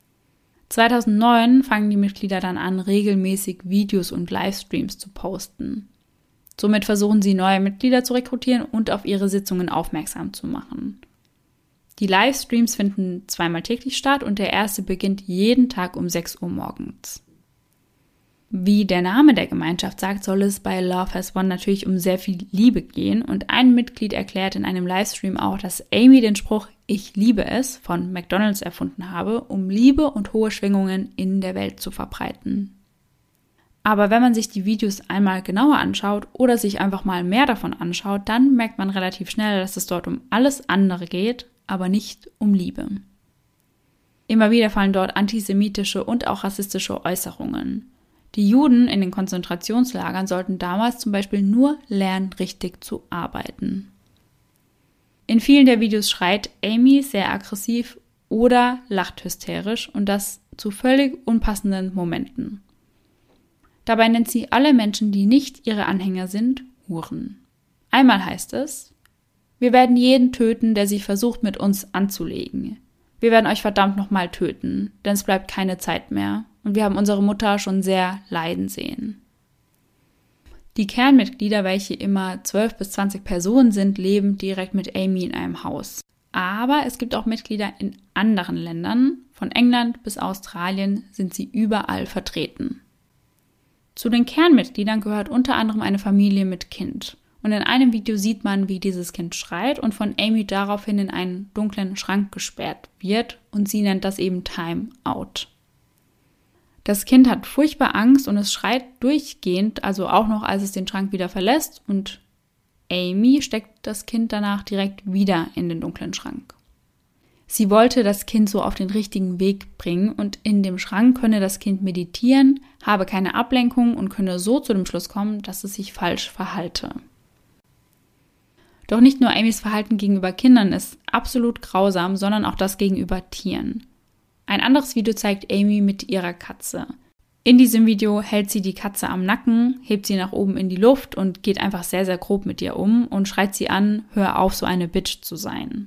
2009 fangen die Mitglieder dann an, regelmäßig Videos und Livestreams zu posten. Somit versuchen sie, neue Mitglieder zu rekrutieren und auf ihre Sitzungen aufmerksam zu machen. Die Livestreams finden 2-mal täglich statt und der erste beginnt jeden Tag um 6 Uhr morgens. Wie der Name der Gemeinschaft sagt, soll es bei Love Has Won natürlich um sehr viel Liebe gehen und ein Mitglied erklärt in einem Livestream auch, dass Amy den Spruch "Ich liebe es" von McDonald's erfunden habe, um Liebe und hohe Schwingungen in der Welt zu verbreiten. Aber wenn man sich die Videos einmal genauer anschaut oder sich einfach mal mehr davon anschaut, dann merkt man relativ schnell, dass es dort um alles andere geht, aber nicht um Liebe. Immer wieder fallen dort antisemitische und auch rassistische Äußerungen. Die Juden in den Konzentrationslagern sollten damals zum Beispiel nur lernen, richtig zu arbeiten. In vielen der Videos schreit Amy sehr aggressiv oder lacht hysterisch und das zu völlig unpassenden Momenten. Dabei nennt sie alle Menschen, die nicht ihre Anhänger sind, Huren. Einmal heißt es: Wir werden jeden töten, der sich versucht, mit uns anzulegen. Wir werden euch verdammt nochmal töten, denn es bleibt keine Zeit mehr und wir haben unsere Mutter schon sehr leiden sehen. Die Kernmitglieder, welche immer 12 bis 20 Personen sind, leben direkt mit Amy in einem Haus. Aber es gibt auch Mitglieder in anderen Ländern, von England bis Australien sind sie überall vertreten. Zu den Kernmitgliedern gehört unter anderem eine Familie mit Kind. Und in einem Video sieht man, wie dieses Kind schreit und von Amy daraufhin in einen dunklen Schrank gesperrt wird und sie nennt das eben Time Out. Das Kind hat furchtbar Angst und es schreit durchgehend, also auch noch, als es den Schrank wieder verlässt und Amy steckt das Kind danach direkt wieder in den dunklen Schrank. Sie wollte das Kind so auf den richtigen Weg bringen und in dem Schrank könne das Kind meditieren, habe keine Ablenkung und könne so zu dem Schluss kommen, dass es sich falsch verhalte. Doch nicht nur Amys Verhalten gegenüber Kindern ist absolut grausam, sondern auch das gegenüber Tieren. Ein anderes Video zeigt Amy mit ihrer Katze. In diesem Video hält sie die Katze am Nacken, hebt sie nach oben in die Luft und geht einfach sehr, sehr grob mit ihr um und schreit sie an, hör auf, so eine Bitch zu sein.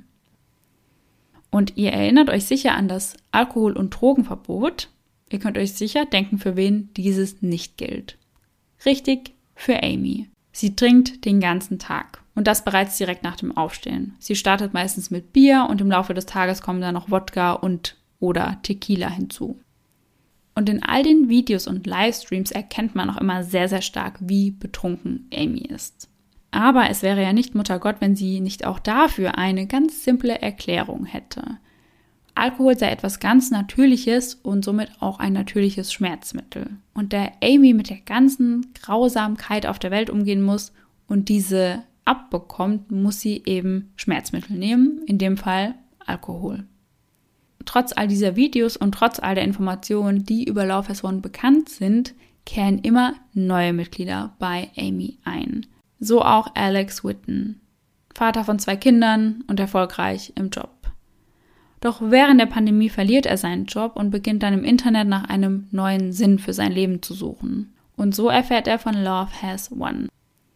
Und ihr erinnert euch sicher an das Alkohol- und Drogenverbot. Ihr könnt euch sicher denken, für wen dieses nicht gilt. Richtig, für Amy. Sie trinkt den ganzen Tag. Und das bereits direkt nach dem Aufstehen. Sie startet meistens mit Bier und im Laufe des Tages kommen dann noch Wodka und oder Tequila hinzu. Und in all den Videos und Livestreams erkennt man auch immer sehr, sehr stark, wie betrunken Amy ist. Aber es wäre ja nicht Muttergott, wenn sie nicht auch dafür eine ganz simple Erklärung hätte. Alkohol sei etwas ganz Natürliches und somit auch ein natürliches Schmerzmittel. Und da Amy mit der ganzen Grausamkeit auf der Welt umgehen muss und diese abbekommt, muss sie eben Schmerzmittel nehmen, in dem Fall Alkohol. Trotz all dieser Videos und trotz all der Informationen, die über Love Has Won bekannt sind, kehren immer neue Mitglieder bei Amy ein. So auch Alex Whitten, Vater von 2 Kindern und erfolgreich im Job. Doch während der Pandemie verliert er seinen Job und beginnt dann im Internet nach einem neuen Sinn für sein Leben zu suchen. Und so erfährt er von Love Has Won.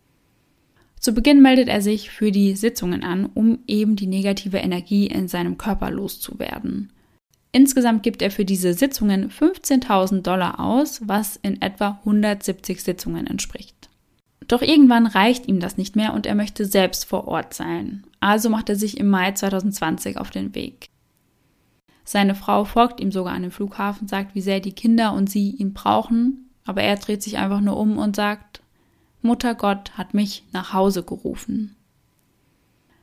Zu Beginn meldet er sich für die Sitzungen an, um eben die negative Energie in seinem Körper loszuwerden. Insgesamt gibt er für diese Sitzungen $15.000 aus, was in etwa 170 Sitzungen entspricht. Doch irgendwann reicht ihm das nicht mehr und er möchte selbst vor Ort sein. Also macht er sich im Mai 2020 auf den Weg. Seine Frau folgt ihm sogar an den Flughafen, sagt, wie sehr die Kinder und sie ihn brauchen, aber er dreht sich einfach nur um und sagt: Muttergott hat mich nach Hause gerufen.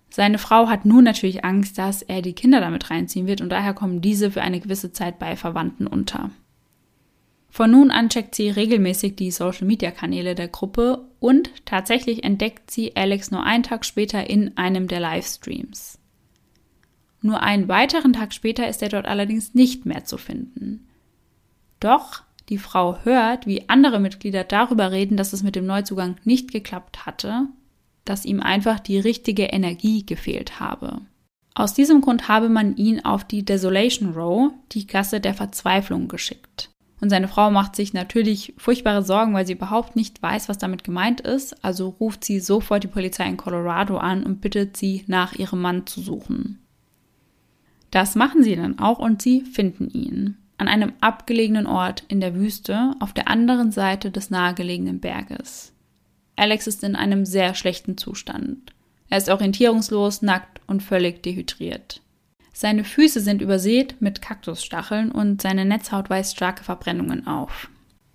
Seine Frau hat nun natürlich Angst, dass er die Kinder damit reinziehen wird und daher kommen diese für eine gewisse Zeit bei Verwandten unter. Von nun an checkt sie regelmäßig die Social-Media-Kanäle der Gruppe und tatsächlich entdeckt sie Alex nur einen Tag später in einem der Livestreams. Nur einen weiteren Tag später ist er dort allerdings nicht mehr zu finden. Doch die Frau hört, wie andere Mitglieder darüber reden, dass es mit dem Neuzugang nicht geklappt hatte, dass ihm einfach die richtige Energie gefehlt habe. Aus diesem Grund habe man ihn auf die Desolation Row, die Gasse der Verzweiflung, geschickt. Und seine Frau macht sich natürlich furchtbare Sorgen, weil sie überhaupt nicht weiß, was damit gemeint ist. Also ruft sie sofort die Polizei in Colorado an und bittet sie, nach ihrem Mann zu suchen. Das machen sie dann auch und sie finden ihn. An einem abgelegenen Ort in der Wüste, auf der anderen Seite des nahegelegenen Berges. Alex ist in einem sehr schlechten Zustand. Er ist orientierungslos, nackt und völlig dehydriert. Seine Füße sind übersät mit Kaktusstacheln und seine Netzhaut weist starke Verbrennungen auf.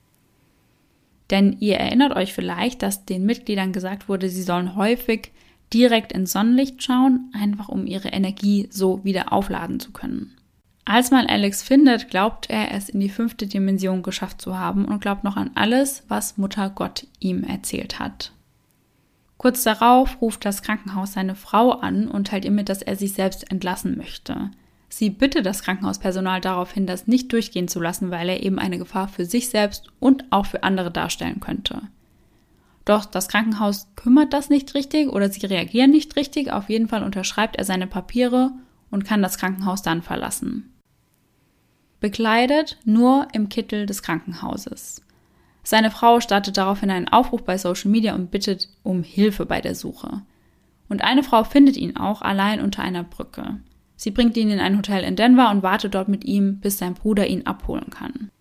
Denn ihr erinnert euch vielleicht, dass den Mitgliedern gesagt wurde, sie sollen häufig direkt ins Sonnenlicht schauen, einfach um ihre Energie so wieder aufladen zu können. Als man Alex findet, glaubt er, es in die 5. Dimension geschafft zu haben und glaubt noch an alles, was Mutter Gott ihm erzählt hat. Kurz darauf ruft das Krankenhaus seine Frau an und teilt ihr mit, dass er sich selbst entlassen möchte. Sie bittet das Krankenhauspersonal daraufhin, das nicht durchgehen zu lassen, weil er eben eine Gefahr für sich selbst und auch für andere darstellen könnte. Doch das Krankenhaus kümmert das nicht richtig oder sie reagieren nicht richtig. Auf jeden Fall unterschreibt er seine Papiere und kann das Krankenhaus dann verlassen. Bekleidet nur im Kittel des Krankenhauses. Seine Frau startet daraufhin einen Aufruf bei Social Media und bittet um Hilfe bei der Suche. Und eine Frau findet ihn auch allein unter einer Brücke. Sie bringt ihn in ein Hotel in Denver und wartet dort mit ihm, bis sein Bruder ihn abholen kann.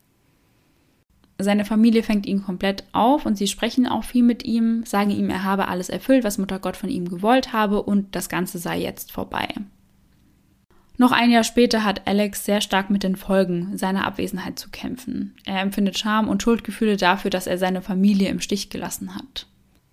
Seine Familie fängt ihn komplett auf und sie sprechen auch viel mit ihm, sagen ihm, er habe alles erfüllt, was Mutter Gott von ihm gewollt habe und das Ganze sei jetzt vorbei. Noch ein Jahr später hat Alex sehr stark mit den Folgen seiner Abwesenheit zu kämpfen. Er empfindet Scham und Schuldgefühle dafür, dass er seine Familie im Stich gelassen hat.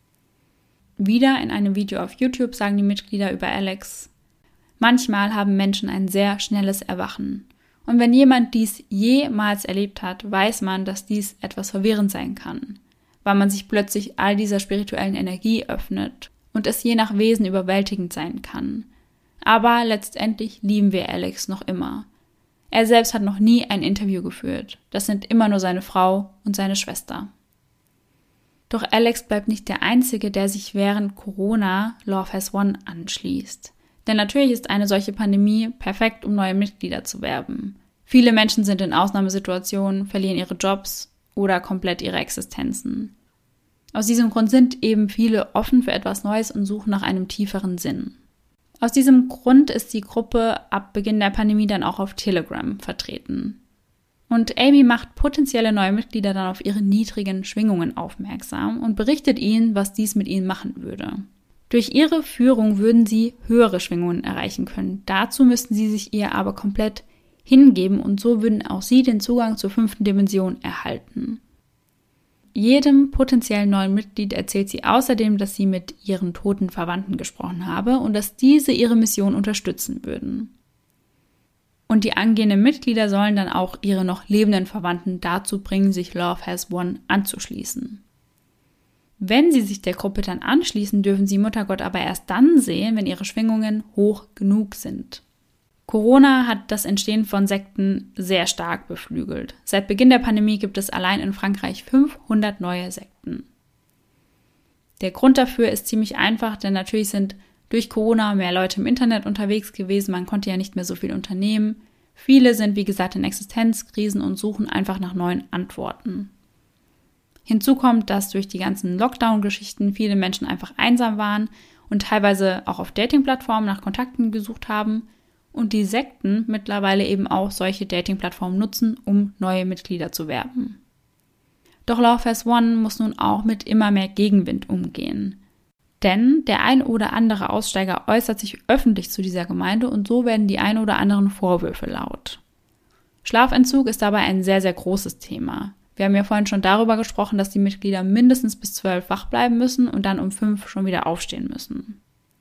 Wieder in einem Video auf YouTube sagen die Mitglieder über Alex: Manchmal haben Menschen ein sehr schnelles Erwachen. Und wenn jemand dies jemals erlebt hat, weiß man, dass dies etwas verwirrend sein kann, weil man sich plötzlich all dieser spirituellen Energie öffnet und es je nach Wesen überwältigend sein kann. Aber letztendlich lieben wir Alex noch immer. Er selbst hat noch nie ein Interview geführt. Das sind immer nur seine Frau und seine Schwester. Doch Alex bleibt nicht der Einzige, der sich während Corona Love Has Won anschließt. Denn natürlich ist eine solche Pandemie perfekt, um neue Mitglieder zu werben. Viele Menschen sind in Ausnahmesituationen, verlieren ihre Jobs oder komplett ihre Existenzen. Aus diesem Grund sind eben viele offen für etwas Neues und suchen nach einem tieferen Sinn. Aus diesem Grund ist die Gruppe ab Beginn der Pandemie dann auch auf Telegram vertreten. Und Amy macht potenzielle neue Mitglieder dann auf ihre niedrigen Schwingungen aufmerksam und berichtet ihnen, was dies mit ihnen machen würde. Durch ihre Führung würden sie höhere Schwingungen erreichen können. Dazu müssten sie sich ihr aber komplett hingeben und so würden auch sie den Zugang zur 5. Dimension erhalten. Jedem potenziellen neuen Mitglied erzählt sie außerdem, dass sie mit ihren toten Verwandten gesprochen habe und dass diese ihre Mission unterstützen würden. Und die angehenden Mitglieder sollen dann auch ihre noch lebenden Verwandten dazu bringen, sich Love Has Won anzuschließen. Wenn sie sich der Gruppe dann anschließen, dürfen sie Muttergott aber erst dann sehen, wenn ihre Schwingungen hoch genug sind. Corona hat das Entstehen von Sekten sehr stark beflügelt. Seit Beginn der Pandemie gibt es allein in Frankreich 500 neue Sekten. Der Grund dafür ist ziemlich einfach, denn natürlich sind durch Corona mehr Leute im Internet unterwegs gewesen, man konnte ja nicht mehr so viel unternehmen. Viele sind, wie gesagt, in Existenzkrisen und suchen einfach nach neuen Antworten. Hinzu kommt, dass durch die ganzen Lockdown-Geschichten viele Menschen einfach einsam waren und teilweise auch auf Dating-Plattformen nach Kontakten gesucht haben und die Sekten mittlerweile eben auch solche Dating-Plattformen nutzen, um neue Mitglieder zu werben. Doch Love Has Won muss nun auch mit immer mehr Gegenwind umgehen. Denn der ein oder andere Aussteiger äußert sich öffentlich zu dieser Gemeinde und so werden die ein oder anderen Vorwürfe laut. Schlafentzug ist dabei ein sehr, sehr großes Thema. Wir haben ja vorhin schon darüber gesprochen, dass die Mitglieder mindestens bis 12 wach bleiben müssen und dann um 5 schon wieder aufstehen müssen.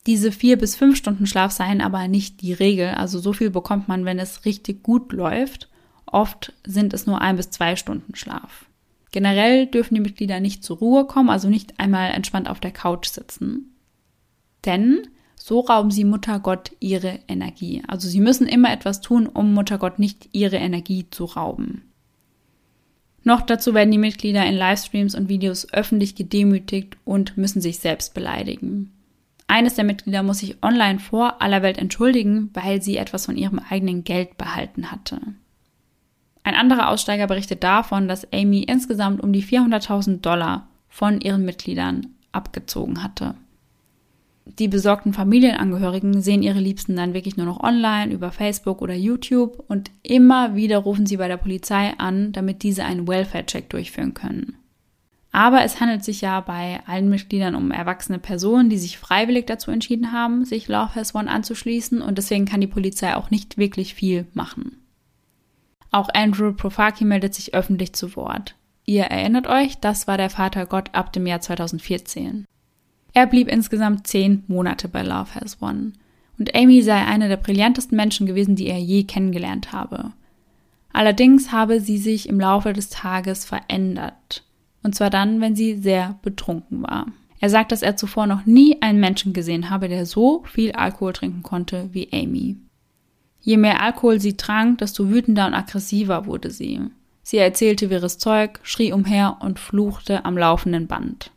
Diese 4 bis 5 Stunden Schlaf seien aber nicht die Regel, also so viel bekommt man, wenn es richtig gut läuft. Oft sind es nur 1 bis 2 Stunden Schlaf. Generell dürfen die Mitglieder nicht zur Ruhe kommen, also nicht einmal entspannt auf der Couch sitzen. Denn so rauben sie Muttergott ihre Energie. Also sie müssen immer etwas tun, um Muttergott nicht ihre Energie zu rauben. Noch dazu werden die Mitglieder in Livestreams und Videos öffentlich gedemütigt und müssen sich selbst beleidigen. Eines der Mitglieder muss sich online vor aller Welt entschuldigen, weil sie etwas von ihrem eigenen Geld behalten hatte. Ein anderer Aussteiger berichtet davon, dass Amy insgesamt um die $400.000 von ihren Mitgliedern abgezogen hatte. Die besorgten Familienangehörigen sehen ihre Liebsten dann wirklich nur noch online, über Facebook oder YouTube und immer wieder rufen sie bei der Polizei an, damit diese einen Welfare-Check durchführen können. Aber es handelt sich ja bei allen Mitgliedern um erwachsene Personen, die sich freiwillig dazu entschieden haben, sich Love Has Won anzuschließen und deswegen kann die Polizei auch nicht wirklich viel machen. Auch Andrew Profaki meldet sich öffentlich zu Wort. Ihr erinnert euch, das war der Vater Gott ab dem Jahr 2014. Er blieb insgesamt 10 Monate bei Love Has Won. Und Amy sei eine der brillantesten Menschen gewesen, die er je kennengelernt habe. Allerdings habe sie sich im Laufe des Tages verändert. Und zwar dann, wenn sie sehr betrunken war. Er sagt, dass er zuvor noch nie einen Menschen gesehen habe, der so viel Alkohol trinken konnte wie Amy. Je mehr Alkohol sie trank, desto wütender und aggressiver wurde sie. Sie erzählte wirres Zeug, schrie umher und fluchte am laufenden Band.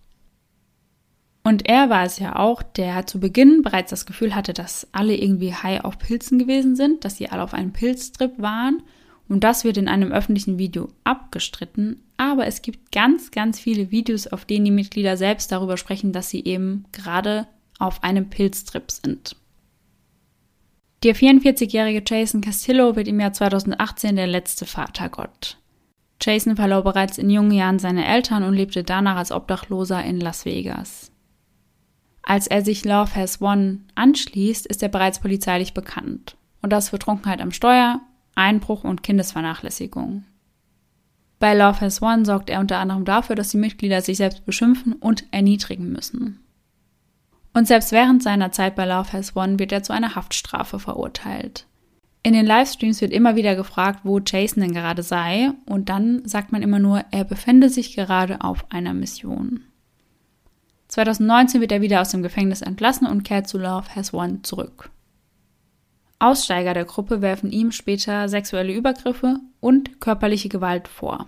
Und er war es ja auch, der zu Beginn bereits das Gefühl hatte, dass alle irgendwie high auf Pilzen gewesen sind, dass sie alle auf einem Pilztrip waren. Und das wird in einem öffentlichen Video abgestritten. Aber es gibt ganz, ganz viele Videos, auf denen die Mitglieder selbst darüber sprechen, dass sie eben gerade auf einem Pilztrip sind. Der 44-jährige Jason Castillo wird im Jahr 2018 der letzte Vatergott. Jason verlor bereits in jungen Jahren seine Eltern und lebte danach als Obdachloser in Las Vegas. Als er sich Love Has Won anschließt, ist er bereits polizeilich bekannt. Und das für Trunkenheit am Steuer, Einbruch und Kindesvernachlässigung. Bei Love Has Won sorgt er unter anderem dafür, dass die Mitglieder sich selbst beschimpfen und erniedrigen müssen. Und selbst während seiner Zeit bei Love Has Won wird er zu einer Haftstrafe verurteilt. In den Livestreams wird immer wieder gefragt, wo Jason denn gerade sei, und dann sagt man immer nur, er befände sich gerade auf einer Mission. 2019 wird er wieder aus dem Gefängnis entlassen und kehrt zu Love Has Won zurück. Aussteiger der Gruppe werfen ihm später sexuelle Übergriffe und körperliche Gewalt vor.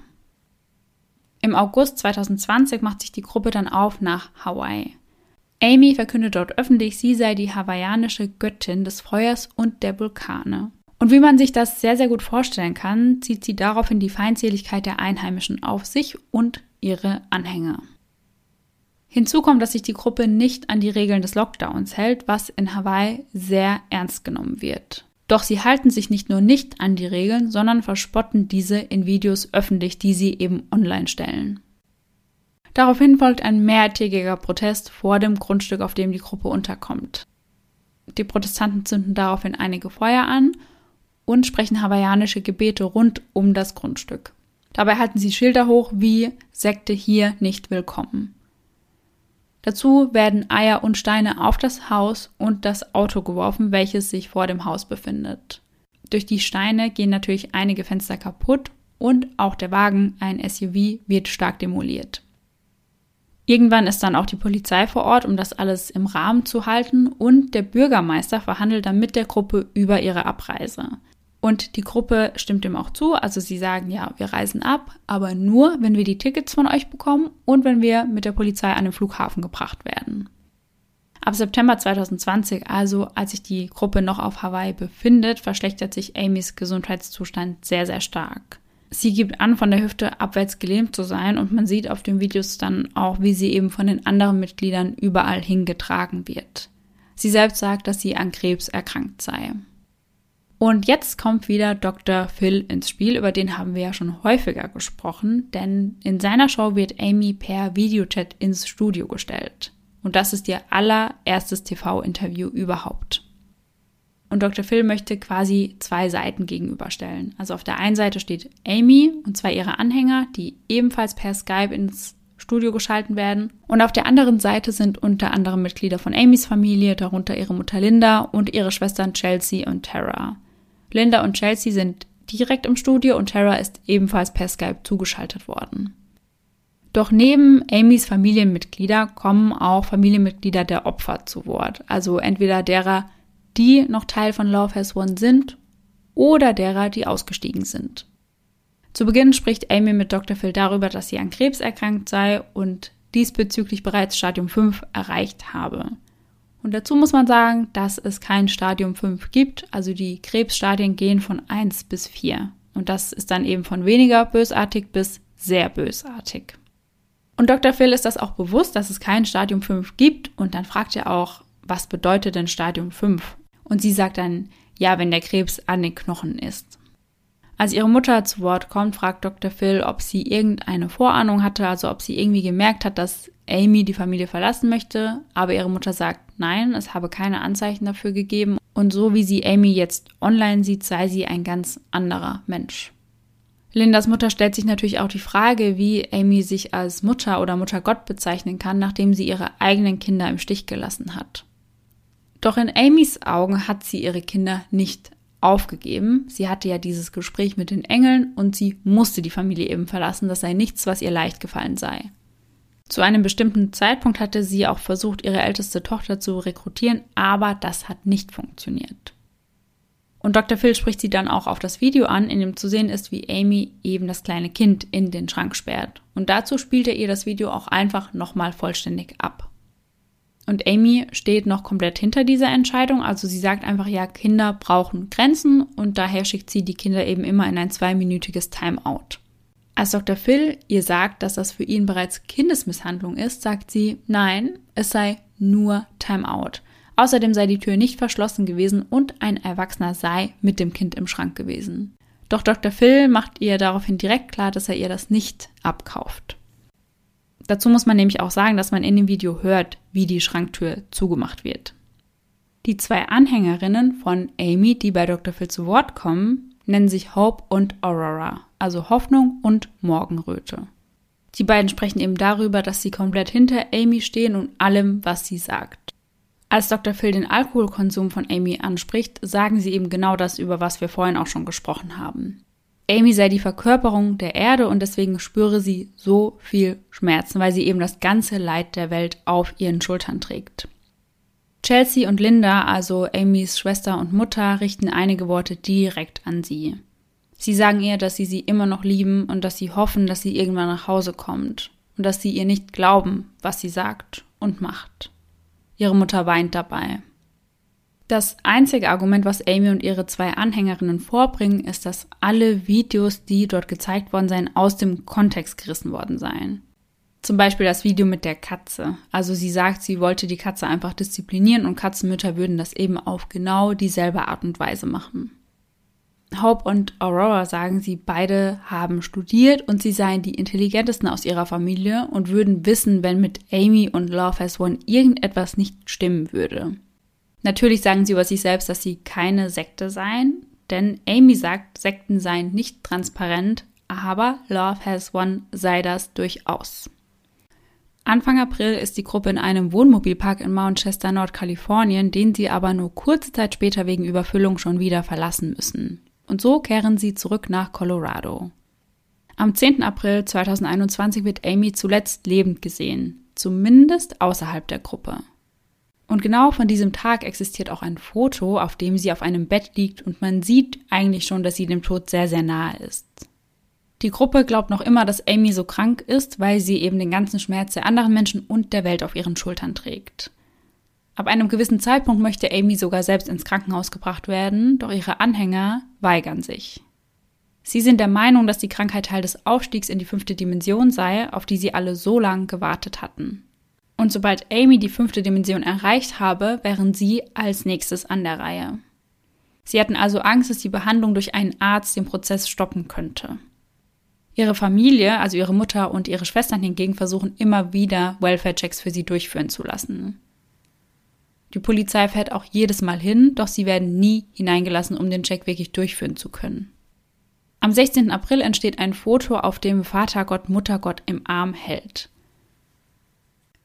Im August 2020 macht sich die Gruppe dann auf nach Hawaii. Amy verkündet dort öffentlich, sie sei die hawaiianische Göttin des Feuers und der Vulkane. Und wie man sich das sehr, sehr gut vorstellen kann, zieht sie daraufhin die Feindseligkeit der Einheimischen auf sich und ihre Anhänger. Hinzu kommt, dass sich die Gruppe nicht an die Regeln des Lockdowns hält, was in Hawaii sehr ernst genommen wird. Doch sie halten sich nicht nur nicht an die Regeln, sondern verspotten diese in Videos öffentlich, die sie eben online stellen. Daraufhin folgt ein mehrtägiger Protest vor dem Grundstück, auf dem die Gruppe unterkommt. Die Protestanten zünden daraufhin einige Feuer an und sprechen hawaiianische Gebete rund um das Grundstück. Dabei halten sie Schilder hoch wie „Sekte hier nicht willkommen". Dazu werden Eier und Steine auf das Haus und das Auto geworfen, welches sich vor dem Haus befindet. Durch die Steine gehen natürlich einige Fenster kaputt und auch der Wagen, ein SUV, wird stark demoliert. Irgendwann ist dann auch die Polizei vor Ort, um das alles im Rahmen zu halten, und der Bürgermeister verhandelt dann mit der Gruppe über ihre Abreise. Und die Gruppe stimmt dem auch zu, also sie sagen, ja, wir reisen ab, aber nur, wenn wir die Tickets von euch bekommen und wenn wir mit der Polizei an den Flughafen gebracht werden. Ab September 2020, also als sich die Gruppe noch auf Hawaii befindet, verschlechtert sich Amys Gesundheitszustand sehr, sehr stark. Sie gibt an, von der Hüfte abwärts gelähmt zu sein, und man sieht auf den Videos dann auch, wie sie eben von den anderen Mitgliedern überall hingetragen wird. Sie selbst sagt, dass sie an Krebs erkrankt sei. Und jetzt kommt wieder Dr. Phil ins Spiel, über den haben wir ja schon häufiger gesprochen, denn in seiner Show wird Amy per Videochat ins Studio gestellt. Und das ist ihr allererstes TV-Interview überhaupt. Und Dr. Phil möchte quasi 2 Seiten gegenüberstellen. Also auf der einen Seite steht Amy und 2 ihrer Anhänger, die ebenfalls per Skype ins Studio geschalten werden. Und auf der anderen Seite sind unter anderem Mitglieder von Amys Familie, darunter ihre Mutter Linda und ihre Schwestern Chelsea und Tara. Linda und Chelsea sind direkt im Studio und Tara ist ebenfalls per Skype zugeschaltet worden. Doch neben Amys Familienmitglieder kommen auch Familienmitglieder der Opfer zu Wort, also entweder derer, die noch Teil von Love Has Won sind oder derer, die ausgestiegen sind. Zu Beginn spricht Amy mit Dr. Phil darüber, dass sie an Krebs erkrankt sei und diesbezüglich bereits Stadium 5 erreicht habe. Und dazu muss man sagen, dass es kein Stadium 5 gibt, also die Krebsstadien gehen von 1 bis 4. Und das ist dann eben von weniger bösartig bis sehr bösartig. Und Dr. Phil ist das auch bewusst, dass es kein Stadium 5 gibt und dann fragt er auch, was bedeutet denn Stadium 5? Und sie sagt dann, ja, wenn der Krebs an den Knochen ist. Als ihre Mutter zu Wort kommt, fragt Dr. Phil, ob sie irgendeine Vorahnung hatte, also ob sie irgendwie gemerkt hat, dass Amy die Familie verlassen möchte. Aber ihre Mutter sagt, nein, es habe keine Anzeichen dafür gegeben. Und so wie sie Amy jetzt online sieht, sei sie ein ganz anderer Mensch. Lindas Mutter stellt sich natürlich auch die Frage, wie Amy sich als Mutter oder Muttergott bezeichnen kann, nachdem sie ihre eigenen Kinder im Stich gelassen hat. Doch in Amys Augen hat sie ihre Kinder nicht aufgegeben. Sie hatte ja dieses Gespräch mit den Engeln und sie musste die Familie eben verlassen. Das sei nichts, was ihr leicht gefallen sei. Zu einem bestimmten Zeitpunkt hatte sie auch versucht, ihre älteste Tochter zu rekrutieren, aber das hat nicht funktioniert. Und Dr. Phil spricht sie dann auch auf das Video an, in dem zu sehen ist, wie Amy eben das kleine Kind in den Schrank sperrt. Und dazu spielt er ihr das Video auch einfach nochmal vollständig ab. Und Amy steht noch komplett hinter dieser Entscheidung, also sie sagt einfach, ja, Kinder brauchen Grenzen und daher schickt sie die Kinder eben immer in ein 2-minütiges Timeout. Als Dr. Phil ihr sagt, dass das für ihn bereits Kindesmisshandlung ist, sagt sie, nein, es sei nur Timeout. Außerdem sei die Tür nicht verschlossen gewesen und ein Erwachsener sei mit dem Kind im Schrank gewesen. Doch Dr. Phil macht ihr daraufhin direkt klar, dass er ihr das nicht abkauft. Dazu muss man nämlich auch sagen, dass man in dem Video hört, wie die Schranktür zugemacht wird. Die 2 Anhängerinnen von Amy, die bei Dr. Phil zu Wort kommen, nennen sich Hope und Aurora, also Hoffnung und Morgenröte. Die beiden sprechen eben darüber, dass sie komplett hinter Amy stehen und allem, was sie sagt. Als Dr. Phil den Alkoholkonsum von Amy anspricht, sagen sie eben genau das, über was wir vorhin auch schon gesprochen haben. Amy sei die Verkörperung der Erde und deswegen spüre sie so viel Schmerzen, weil sie eben das ganze Leid der Welt auf ihren Schultern trägt. Chelsea und Linda, also Amys Schwester und Mutter, richten einige Worte direkt an sie. Sie sagen ihr, dass sie immer noch lieben und dass sie hoffen, dass sie irgendwann nach Hause kommt und dass sie ihr nicht glauben, was sie sagt und macht. Ihre Mutter weint dabei. Das einzige Argument, was Amy und ihre 2 Anhängerinnen vorbringen, ist, dass alle Videos, die dort gezeigt worden seien, aus dem Kontext gerissen worden seien. Zum Beispiel das Video mit der Katze. Also sie sagt, sie wollte die Katze einfach disziplinieren und Katzenmütter würden das eben auf genau dieselbe Art und Weise machen. Hope und Aurora sagen, sie beide haben studiert und sie seien die intelligentesten aus ihrer Familie und würden wissen, wenn mit Amy und Love Has Won irgendetwas nicht stimmen würde. Natürlich sagen sie über sich selbst, dass sie keine Sekte seien, denn Amy sagt, Sekten seien nicht transparent, aber Love Has Won sei das durchaus. Anfang April ist die Gruppe in einem Wohnmobilpark in Mount Chester, Nordkalifornien, den sie aber nur kurze Zeit später wegen Überfüllung schon wieder verlassen müssen. Und so kehren sie zurück nach Colorado. Am 10. April 2021 wird Amy zuletzt lebend gesehen, zumindest außerhalb der Gruppe. Und genau von diesem Tag existiert auch ein Foto, auf dem sie auf einem Bett liegt und man sieht eigentlich schon, dass sie dem Tod sehr, sehr nahe ist. Die Gruppe glaubt noch immer, dass Amy so krank ist, weil sie eben den ganzen Schmerz der anderen Menschen und der Welt auf ihren Schultern trägt. Ab einem gewissen Zeitpunkt möchte Amy sogar selbst ins Krankenhaus gebracht werden, doch ihre Anhänger weigern sich. Sie sind der Meinung, dass die Krankheit Teil des Aufstiegs in die 5. Dimension sei, auf die sie alle so lange gewartet hatten. Und sobald Amy die 5. Dimension erreicht habe, wären sie als nächstes an der Reihe. Sie hatten also Angst, dass die Behandlung durch einen Arzt den Prozess stoppen könnte. Ihre Familie, also ihre Mutter und ihre Schwestern hingegen, versuchen immer wieder, Welfare-Checks für sie durchführen zu lassen. Die Polizei fährt auch jedes Mal hin, doch sie werden nie hineingelassen, um den Check wirklich durchführen zu können. Am 16. April entsteht ein Foto, auf dem Vatergott Muttergott im Arm hält.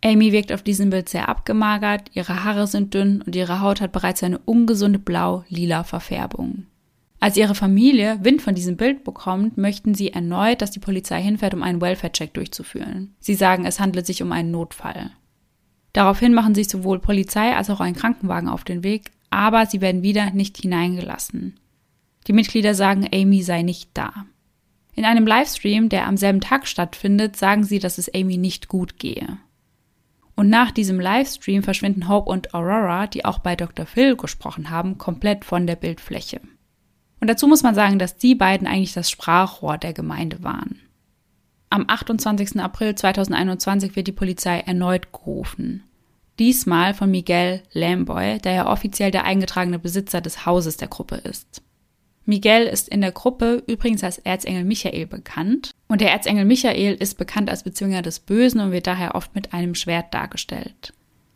Amy wirkt auf diesem Bild sehr abgemagert, ihre Haare sind dünn und ihre Haut hat bereits eine ungesunde blau-lila Verfärbung. Als ihre Familie Wind von diesem Bild bekommt, möchten sie erneut, dass die Polizei hinfährt, um einen Welfare-Check durchzuführen. Sie sagen, es handelt sich um einen Notfall. Daraufhin machen sich sowohl Polizei als auch ein Krankenwagen auf den Weg, aber sie werden wieder nicht hineingelassen. Die Mitglieder sagen, Amy sei nicht da. In einem Livestream, der am selben Tag stattfindet, sagen sie, dass es Amy nicht gut gehe. Und nach diesem Livestream verschwinden Hope und Aurora, die auch bei Dr. Phil gesprochen haben, komplett von der Bildfläche. Und dazu muss man sagen, dass die beiden eigentlich das Sprachrohr der Gemeinde waren. Am 28. April 2021 wird die Polizei erneut gerufen. Diesmal von Miguel Lamboy, der ja offiziell der eingetragene Besitzer des Hauses der Gruppe ist. Miguel ist in der Gruppe übrigens als Erzengel Michael bekannt. Und der Erzengel Michael ist bekannt als Bezwinger des Bösen und wird daher oft mit einem Schwert dargestellt.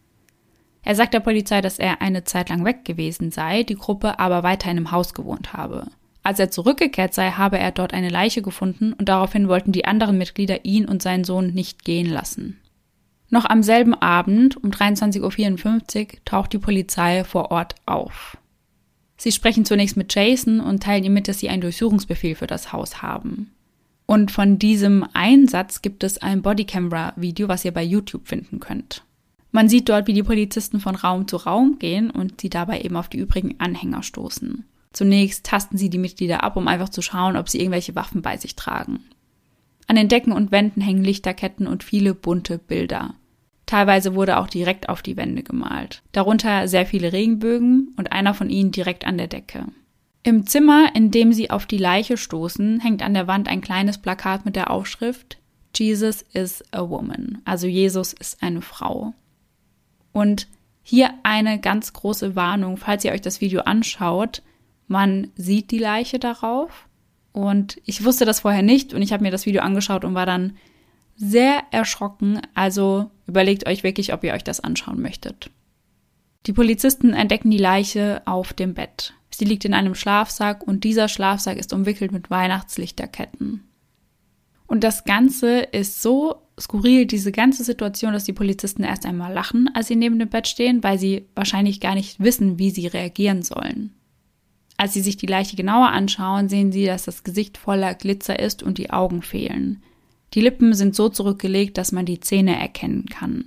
Er sagt der Polizei, dass er eine Zeit lang weg gewesen sei, die Gruppe aber weiterhin im Haus gewohnt habe. Als er zurückgekehrt sei, habe er dort eine Leiche gefunden und daraufhin wollten die anderen Mitglieder ihn und seinen Sohn nicht gehen lassen. Noch am selben Abend um 23:54 Uhr taucht die Polizei vor Ort auf. Sie sprechen zunächst mit Jason und teilen ihm mit, dass sie einen Durchsuchungsbefehl für das Haus haben. Und von diesem Einsatz gibt es ein Bodycamera-Video, was ihr bei YouTube finden könnt. Man sieht dort, wie die Polizisten von Raum zu Raum gehen und sie dabei eben auf die übrigen Anhänger stoßen. Zunächst tasten sie die Mitglieder ab, um einfach zu schauen, ob sie irgendwelche Waffen bei sich tragen. An den Decken und Wänden hängen Lichterketten und viele bunte Bilder. Teilweise wurde auch direkt auf die Wände gemalt. Darunter sehr viele Regenbögen und einer von ihnen direkt an der Decke. Im Zimmer, in dem sie auf die Leiche stoßen, hängt an der Wand ein kleines Plakat mit der Aufschrift Jesus is a woman, also Jesus ist eine Frau. Und hier eine ganz große Warnung, falls ihr euch das Video anschaut, man sieht die Leiche darauf und ich wusste das vorher nicht und ich habe mir das Video angeschaut und war dann sehr erschrocken, also überlegt euch wirklich, ob ihr euch das anschauen möchtet. Die Polizisten entdecken die Leiche auf dem Bett. Sie liegt in einem Schlafsack und dieser Schlafsack ist umwickelt mit Weihnachtslichterketten. Und das Ganze ist so skurril, diese ganze Situation, dass die Polizisten erst einmal lachen, als sie neben dem Bett stehen, weil sie wahrscheinlich gar nicht wissen, wie sie reagieren sollen. Als sie sich die Leiche genauer anschauen, sehen sie, dass das Gesicht voller Glitzer ist und die Augen fehlen. Die Lippen sind so zurückgelegt, dass man die Zähne erkennen kann.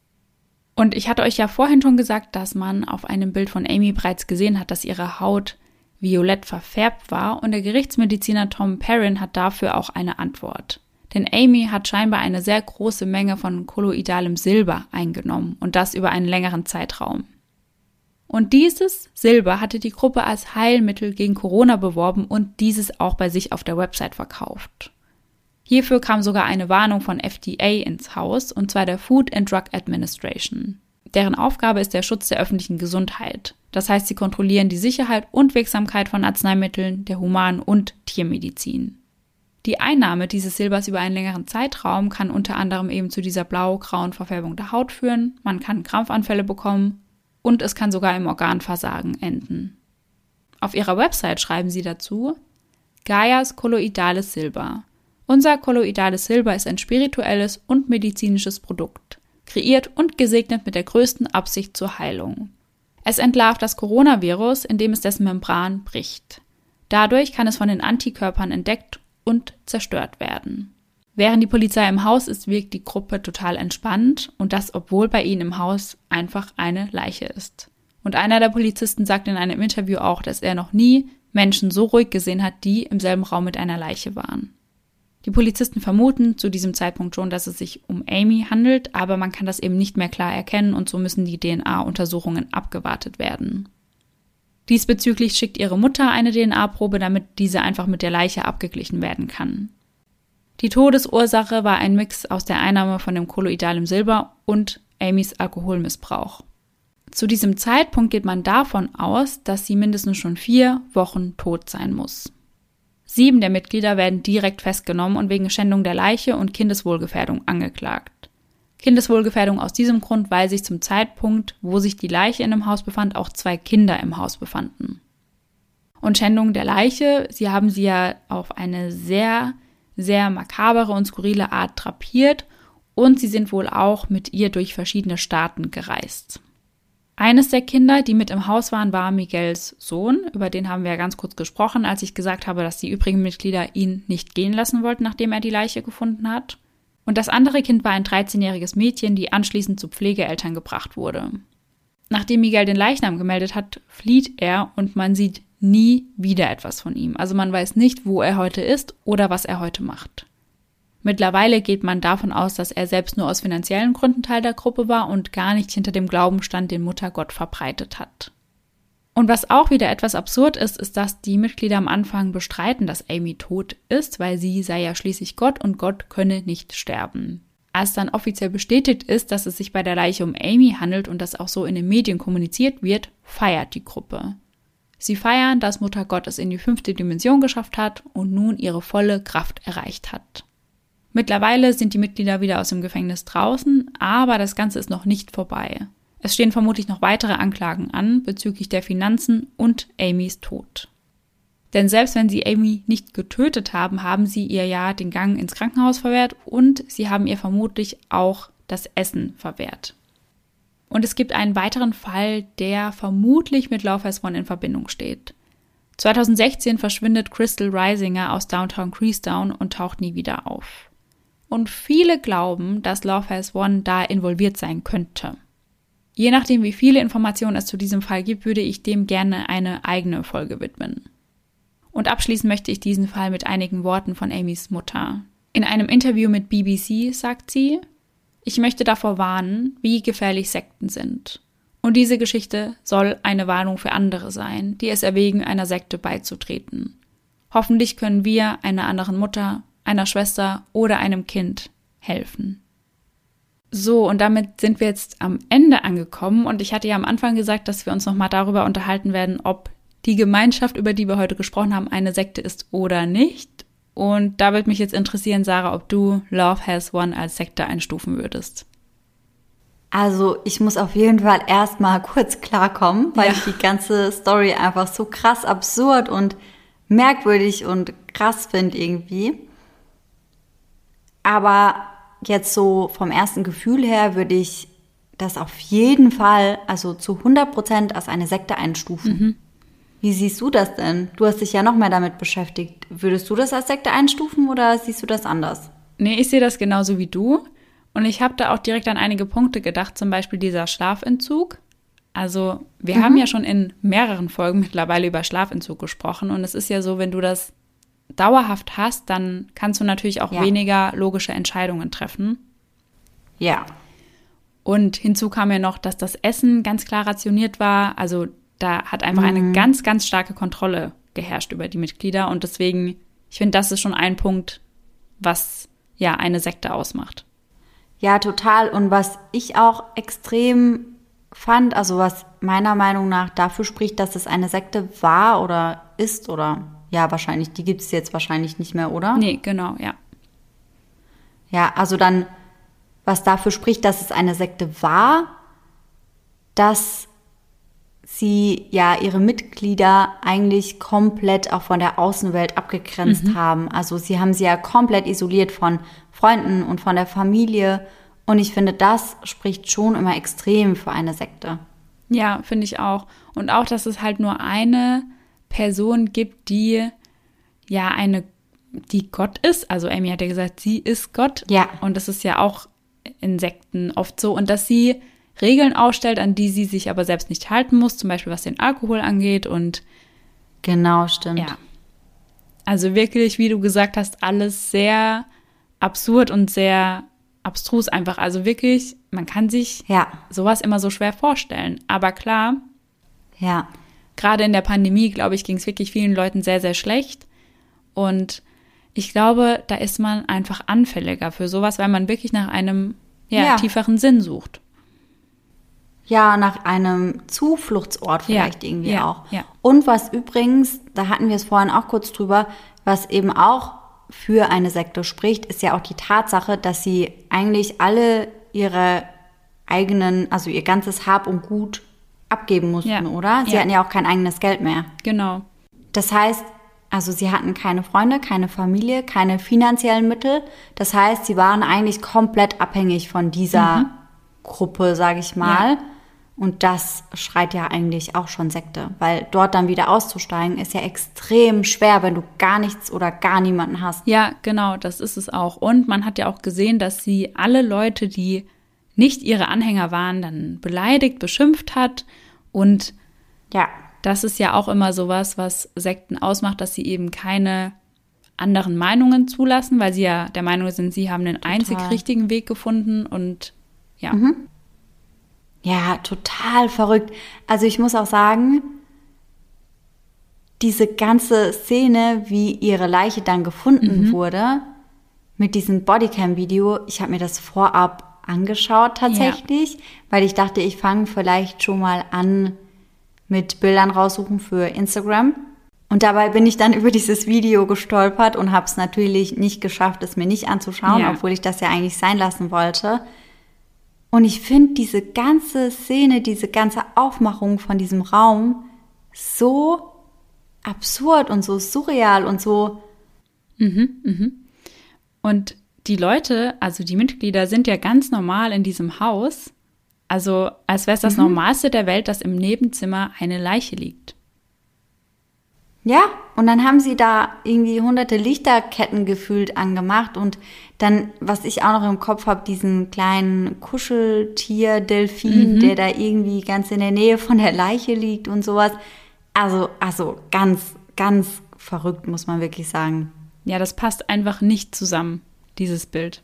Und ich hatte euch ja vorhin schon gesagt, dass man auf einem Bild von Amy bereits gesehen hat, dass ihre Haut violett verfärbt war und der Gerichtsmediziner Tom Perrin hat dafür auch eine Antwort. Denn Amy hat scheinbar eine sehr große Menge von kolloidalem Silber eingenommen und das über einen längeren Zeitraum. Und dieses Silber hatte die Gruppe als Heilmittel gegen Corona beworben und dieses auch bei sich auf der Website verkauft. Hierfür kam sogar eine Warnung von FDA ins Haus, und zwar der Food and Drug Administration. Deren Aufgabe ist der Schutz der öffentlichen Gesundheit. Das heißt, sie kontrollieren die Sicherheit und Wirksamkeit von Arzneimitteln der Human- und Tiermedizin. Die Einnahme dieses Silbers über einen längeren Zeitraum kann unter anderem eben zu dieser blau-grauen Verfärbung der Haut führen, man kann Krampfanfälle bekommen und es kann sogar im Organversagen enden. Auf ihrer Website schreiben sie dazu: Gaias kolloidales Silber. Unser kolloidales Silber ist ein spirituelles und medizinisches Produkt, kreiert und gesegnet mit der größten Absicht zur Heilung. Es entlarvt das Coronavirus, indem es dessen Membran bricht. Dadurch kann es von den Antikörpern entdeckt und zerstört werden. Während die Polizei im Haus ist, wirkt die Gruppe total entspannt und das, obwohl bei ihnen im Haus einfach eine Leiche ist. Und einer der Polizisten sagt in einem Interview auch, dass er noch nie Menschen so ruhig gesehen hat, die im selben Raum mit einer Leiche waren. Die Polizisten vermuten zu diesem Zeitpunkt schon, dass es sich um Amy handelt, aber man kann das eben nicht mehr klar erkennen und so müssen die DNA-Untersuchungen abgewartet werden. Diesbezüglich schickt ihre Mutter eine DNA-Probe, damit diese einfach mit der Leiche abgeglichen werden kann. Die Todesursache war ein Mix aus der Einnahme von dem kolloidalem Silber und Amys Alkoholmissbrauch. Zu diesem Zeitpunkt geht man davon aus, dass sie mindestens schon 4 Wochen tot sein muss. 7 der Mitglieder werden direkt festgenommen und wegen Schändung der Leiche und Kindeswohlgefährdung angeklagt. Kindeswohlgefährdung aus diesem Grund, weil sich zum Zeitpunkt, wo sich die Leiche in dem Haus befand, auch 2 Kinder im Haus befanden. Und Schändung der Leiche, sie haben sie ja auf eine sehr, sehr makabere und skurrile Art drapiert und sie sind wohl auch mit ihr durch verschiedene Staaten gereist. Eines der Kinder, die mit im Haus waren, war Miguels Sohn. Über den haben wir ja ganz kurz gesprochen, als ich gesagt habe, dass die übrigen Mitglieder ihn nicht gehen lassen wollten, nachdem er die Leiche gefunden hat. Und das andere Kind war ein 13-jähriges Mädchen, die anschließend zu Pflegeeltern gebracht wurde. Nachdem Miguel den Leichnam gemeldet hat, flieht er und man sieht nie wieder etwas von ihm. Also man weiß nicht, wo er heute ist oder was er heute macht. Mittlerweile geht man davon aus, dass er selbst nur aus finanziellen Gründen Teil der Gruppe war und gar nicht hinter dem Glauben stand, den Muttergott verbreitet hat. Und was auch wieder etwas absurd ist, ist, dass die Mitglieder am Anfang bestreiten, dass Amy tot ist, weil sie sei ja schließlich Gott und Gott könne nicht sterben. Als dann offiziell bestätigt ist, dass es sich bei der Leiche um Amy handelt und das auch so in den Medien kommuniziert wird, feiert die Gruppe. Sie feiern, dass Muttergott es in die 5. Dimension geschafft hat und nun ihre volle Kraft erreicht hat. Mittlerweile sind die Mitglieder wieder aus dem Gefängnis draußen, aber das Ganze ist noch nicht vorbei. Es stehen vermutlich noch weitere Anklagen an bezüglich der Finanzen und Amys Tod. Denn selbst wenn sie Amy nicht getötet haben, haben sie ihr ja den Gang ins Krankenhaus verwehrt und sie haben ihr vermutlich auch das Essen verwehrt. Und es gibt einen weiteren Fall, der vermutlich mit Love Has Won in Verbindung steht. 2016 verschwindet Crystal Reisinger aus Downtown Creastown und taucht nie wieder auf. Und viele glauben, dass Love Has Won da involviert sein könnte. Je nachdem, wie viele Informationen es zu diesem Fall gibt, würde ich dem gerne eine eigene Folge widmen. Und abschließen möchte ich diesen Fall mit einigen Worten von Amys Mutter. In einem Interview mit BBC sagt sie: Ich möchte davor warnen, wie gefährlich Sekten sind. Und diese Geschichte soll eine Warnung für andere sein, die es erwägen, einer Sekte beizutreten. Hoffentlich können wir einer anderen Mutter, einer Schwester oder einem Kind helfen. So, und damit sind wir jetzt am Ende angekommen und ich hatte ja am Anfang gesagt, dass wir uns nochmal darüber unterhalten werden, ob die Gemeinschaft, über die wir heute gesprochen haben, eine Sekte ist oder nicht. Und da würde mich jetzt interessieren, Sarah, ob du Love Has Won als Sekte einstufen würdest. Also ich muss auf jeden Fall erstmal kurz klarkommen, weil ich die ganze Story einfach so krass absurd und merkwürdig und krass finde irgendwie. Aber jetzt so vom ersten Gefühl her würde ich das auf jeden Fall, also zu 100% als eine Sekte einstufen. Mhm. Wie siehst du das denn? Du hast dich ja noch mehr damit beschäftigt. Würdest du das als Sekte einstufen oder siehst du das anders? Nee, ich sehe das genauso wie du. Und ich habe da auch direkt an einige Punkte gedacht, zum Beispiel dieser Schlafentzug. Also wir haben ja schon in mehreren Folgen mittlerweile über Schlafentzug gesprochen. Und es ist ja so, wenn du das dauerhaft hast, dann kannst du natürlich auch weniger logische Entscheidungen treffen. Ja. Und hinzu kam ja noch, dass das Essen ganz klar rationiert war. Also da hat einfach eine ganz, ganz starke Kontrolle geherrscht über die Mitglieder. Und deswegen, ich finde, das ist schon ein Punkt, was ja eine Sekte ausmacht. Ja, total. Und was ich auch extrem fand, also was meiner Meinung nach dafür spricht, dass es eine Sekte war oder ist oder ja, wahrscheinlich, die gibt es jetzt wahrscheinlich nicht mehr, oder? Nee, genau, ja. Ja, also dann, was dafür spricht, dass es eine Sekte war, dass sie ja ihre Mitglieder eigentlich komplett auch von der Außenwelt abgegrenzt haben. Also sie haben sie ja komplett isoliert von Freunden und von der Familie. Und ich finde, das spricht schon immer extrem für eine Sekte. Ja, finde ich auch. Und auch, dass es halt nur eine Person gibt, die ja die Gott ist. Also Amy hat ja gesagt, sie ist Gott. Ja. Und das ist ja auch in Sekten oft so. Und dass sie Regeln aufstellt, an die sie sich aber selbst nicht halten muss, zum Beispiel was den Alkohol angeht. Und genau, stimmt. Ja. Also wirklich, wie du gesagt hast, alles sehr absurd und sehr abstrus einfach. Also wirklich, man kann sich sowas immer so schwer vorstellen. Aber klar, gerade in der Pandemie, glaube ich, ging es wirklich vielen Leuten sehr, sehr schlecht. Und ich glaube, da ist man einfach anfälliger für sowas, weil man wirklich nach einem tieferen Sinn sucht. Ja, nach einem Zufluchtsort vielleicht irgendwie auch. Ja. Und was übrigens, da hatten wir es vorhin auch kurz drüber, was eben auch für eine Sekte spricht, ist ja auch die Tatsache, dass sie eigentlich alle ihre eigenen, also ihr ganzes Hab und Gut abgeben mussten, oder? Sie hatten ja auch kein eigenes Geld mehr. Genau. Das heißt, Also sie hatten keine Freunde, keine Familie, keine finanziellen Mittel. Das heißt, sie waren eigentlich komplett abhängig von dieser Gruppe, sage ich mal. Ja. Und das schreit ja eigentlich auch schon Sekte, weil dort dann wieder auszusteigen ist ja extrem schwer, wenn du gar nichts oder gar niemanden hast. Ja, genau, das ist es auch. Und man hat ja auch gesehen, dass sie alle Leute, die nicht ihre Anhänger waren, dann beleidigt, beschimpft hat. Und ja, das ist ja auch immer sowas, was Sekten ausmacht, dass sie eben keine anderen Meinungen zulassen, weil sie ja der Meinung sind, sie haben den einzig richtigen Weg gefunden und ja. Ja, total verrückt. Also ich muss auch sagen, diese ganze Szene, wie ihre Leiche dann gefunden wurde, mit diesem Bodycam-Video, ich habe mir das vorab angeschaut tatsächlich, weil ich dachte, ich fange vielleicht schon mal an mit Bildern raussuchen für Instagram. Und dabei bin ich dann über dieses Video gestolpert und habe es natürlich nicht geschafft, es mir nicht anzuschauen, obwohl ich das ja eigentlich sein lassen wollte. Und ich finde diese ganze Szene, diese ganze Aufmachung von diesem Raum so absurd und so surreal und so. Und die Leute, also die Mitglieder, sind ja ganz normal in diesem Haus. Also als wäre es das Normalste der Welt, dass im Nebenzimmer eine Leiche liegt. Ja, und dann haben sie da irgendwie hunderte Lichterketten gefühlt angemacht und dann, was ich auch noch im Kopf habe, diesen kleinen Kuscheltier-Delfin, der da irgendwie ganz in der Nähe von der Leiche liegt und sowas. Also ganz, ganz verrückt, muss man wirklich sagen. Ja, das passt einfach nicht zusammen, dieses Bild.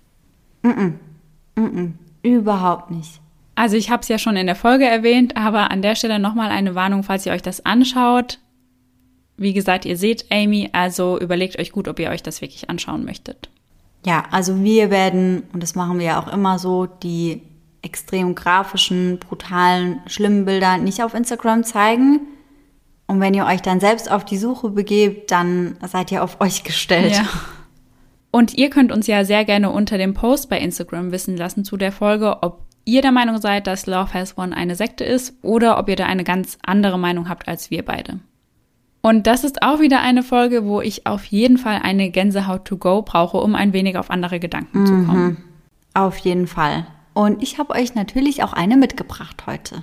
Überhaupt nicht. Also ich habe es ja schon in der Folge erwähnt, aber an der Stelle nochmal eine Warnung, falls ihr euch das anschaut. Wie gesagt, ihr seht Amy, also überlegt euch gut, ob ihr euch das wirklich anschauen möchtet. Ja, also wir werden, und das machen wir ja auch immer so, die extrem grafischen, brutalen, schlimmen Bilder nicht auf Instagram zeigen. Und wenn ihr euch dann selbst auf die Suche begebt, dann seid ihr auf euch gestellt. Ja. Und ihr könnt uns ja sehr gerne unter dem Post bei Instagram wissen lassen zu der Folge, ob ihr der Meinung seid, dass Love Has Won eine Sekte ist oder ob ihr da eine ganz andere Meinung habt als wir beide. Und das ist auch wieder eine Folge, wo ich auf jeden Fall eine Gänsehaut to go brauche, um ein wenig auf andere Gedanken zu kommen. Auf jeden Fall. Und ich habe euch natürlich auch eine mitgebracht heute.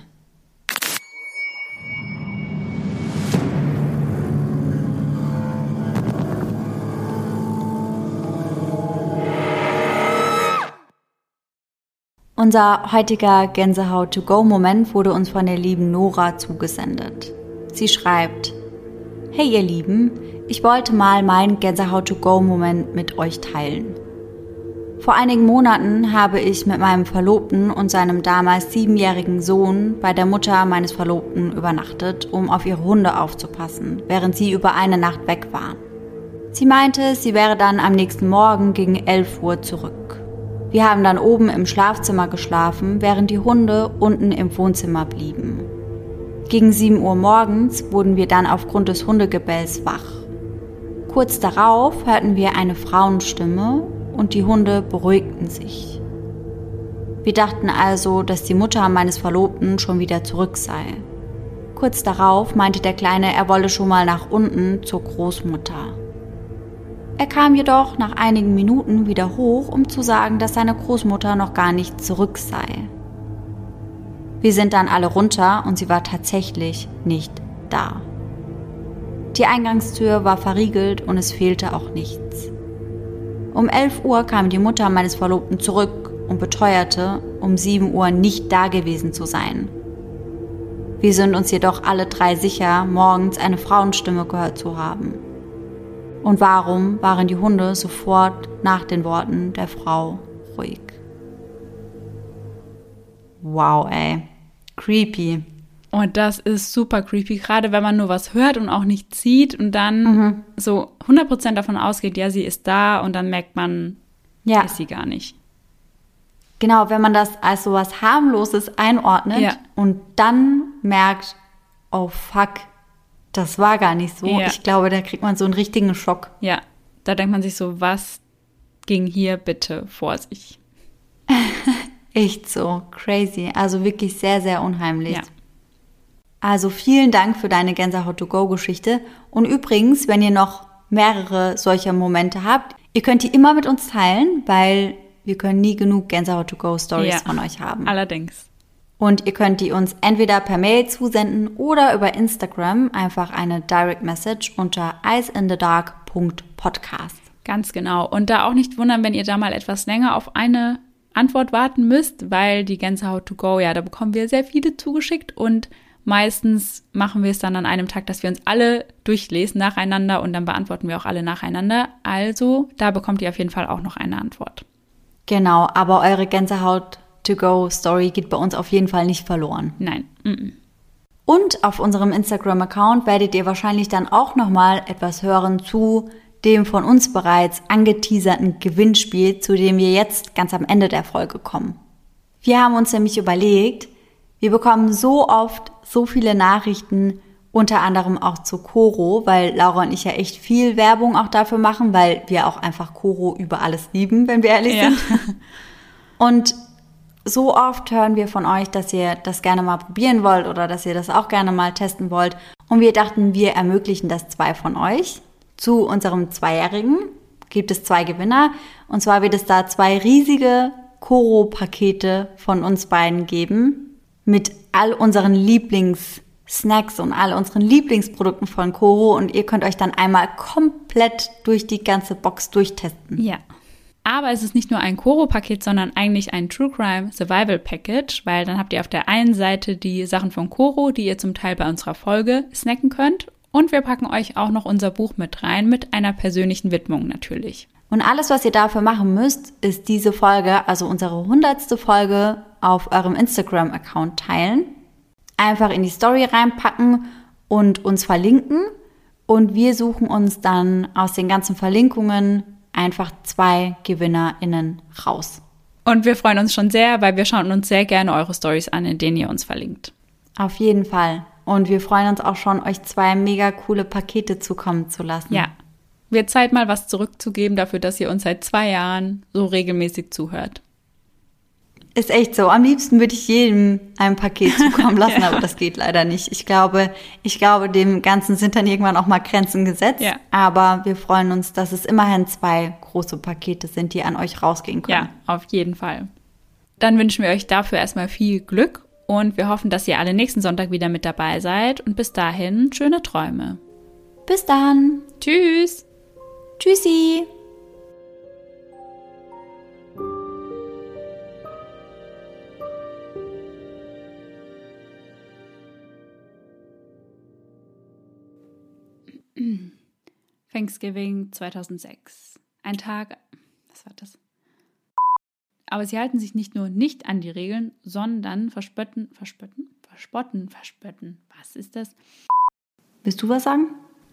Unser heutiger Gänsehaut-to-go-Moment wurde uns von der lieben Nora zugesendet. Sie schreibt: Hey ihr Lieben, ich wollte mal meinen Gänsehaut-to-go-Moment mit euch teilen. Vor einigen Monaten habe ich mit meinem Verlobten und seinem damals 7-jährigen Sohn bei der Mutter meines Verlobten übernachtet, um auf ihre Hunde aufzupassen, während sie über eine Nacht weg waren. Sie meinte, sie wäre dann am nächsten Morgen gegen 11 Uhr zurück. Wir haben dann oben im Schlafzimmer geschlafen, während die Hunde unten im Wohnzimmer blieben. Gegen 7 Uhr morgens wurden wir dann aufgrund des Hundegebells wach. Kurz darauf hörten wir eine Frauenstimme und die Hunde beruhigten sich. Wir dachten also, dass die Mutter meines Verlobten schon wieder zurück sei. Kurz darauf meinte der Kleine, er wolle schon mal nach unten zur Großmutter. Er kam jedoch nach einigen Minuten wieder hoch, um zu sagen, dass seine Großmutter noch gar nicht zurück sei. Wir sind dann alle runter und sie war tatsächlich nicht da. Die Eingangstür war verriegelt und es fehlte auch nichts. Um 11 Uhr kam die Mutter meines Verlobten zurück und beteuerte, um 7 Uhr nicht da gewesen zu sein. Wir sind uns jedoch alle 3 sicher, morgens eine Frauenstimme gehört zu haben. Und warum waren die Hunde sofort nach den Worten der Frau ruhig? Wow, ey. Creepy. Und das ist super creepy, gerade wenn man nur was hört und auch nicht sieht und dann so 100% davon ausgeht, ja, sie ist da und dann merkt man, ist sie gar nicht. Genau, wenn man das als so was Harmloses einordnet und dann merkt, oh fuck, das war gar nicht so. Ja. Ich glaube, da kriegt man so einen richtigen Schock. Ja, da denkt man sich so, was ging hier bitte vor sich? Echt so, crazy. Also wirklich sehr, sehr unheimlich. Ja. Also vielen Dank für deine Gänsehaut-to-go-Geschichte. Und übrigens, wenn ihr noch mehrere solcher Momente habt, ihr könnt die immer mit uns teilen, weil wir können nie genug Gänsehaut-to-go-Stories von euch haben. Allerdings. Und ihr könnt die uns entweder per Mail zusenden oder über Instagram einfach eine Direct Message unter eyeinthedark.podcast. Ganz genau. Und da auch nicht wundern, wenn ihr da mal etwas länger auf eine Antwort warten müsst, weil die Gänsehaut to go, da bekommen wir sehr viele zugeschickt und meistens machen wir es dann an einem Tag, dass wir uns alle durchlesen nacheinander und dann beantworten wir auch alle nacheinander. Also da bekommt ihr auf jeden Fall auch noch eine Antwort. Genau, aber eure Gänsehaut-to-go-Story geht bei uns auf jeden Fall nicht verloren. Nein. Und auf unserem Instagram-Account werdet ihr wahrscheinlich dann auch nochmal etwas hören zu dem von uns bereits angeteaserten Gewinnspiel, zu dem wir jetzt ganz am Ende der Folge kommen. Wir haben uns nämlich überlegt, wir bekommen so oft so viele Nachrichten, unter anderem auch zu Koro, weil Laura und ich ja echt viel Werbung auch dafür machen, weil wir auch einfach Koro über alles lieben, wenn wir ehrlich sind. Und so oft hören wir von euch, dass ihr das gerne mal probieren wollt oder dass ihr das auch gerne mal testen wollt. Und wir dachten, wir ermöglichen das 2 von euch. Zu unserem 2-Jährigen gibt es 2 Gewinner. Und zwar wird es da 2 riesige Koro-Pakete von uns beiden geben mit all unseren Lieblingssnacks und all unseren Lieblingsprodukten von Koro. Und ihr könnt euch dann einmal komplett durch die ganze Box durchtesten. Ja. Aber es ist nicht nur ein Koro-Paket, sondern eigentlich ein True Crime Survival Package, weil dann habt ihr auf der einen Seite die Sachen von Koro, die ihr zum Teil bei unserer Folge snacken könnt. Und wir packen euch auch noch unser Buch mit rein, mit einer persönlichen Widmung natürlich. Und alles, was ihr dafür machen müsst, ist diese Folge, also unsere 100. Folge, auf eurem Instagram-Account teilen. Einfach in die Story reinpacken und uns verlinken. Und wir suchen uns dann aus den ganzen Verlinkungen einfach 2 GewinnerInnen raus. Und wir freuen uns schon sehr, weil wir schauen uns sehr gerne eure Stories an, in denen ihr uns verlinkt. Auf jeden Fall. Und wir freuen uns auch schon, euch 2 mega coole Pakete zukommen zu lassen. Ja, wird Zeit mal was zurückzugeben dafür, dass ihr uns seit 2 Jahren so regelmäßig zuhört. Ist echt so. Am liebsten würde ich jedem ein Paket zukommen lassen, aber das geht leider nicht. Ich glaube, dem Ganzen sind dann irgendwann auch mal Grenzen gesetzt. Ja. Aber wir freuen uns, dass es immerhin 2 große Pakete sind, die an euch rausgehen können. Ja, auf jeden Fall. Dann wünschen wir euch dafür erstmal viel Glück und wir hoffen, dass ihr alle nächsten Sonntag wieder mit dabei seid. Und bis dahin, schöne Träume. Bis dann. Tschüss. Tschüssi. Thanksgiving 2006. Ein Tag, was war das? Aber sie halten sich nicht nur nicht an die Regeln, sondern verspotten. Was ist das? Willst du was sagen?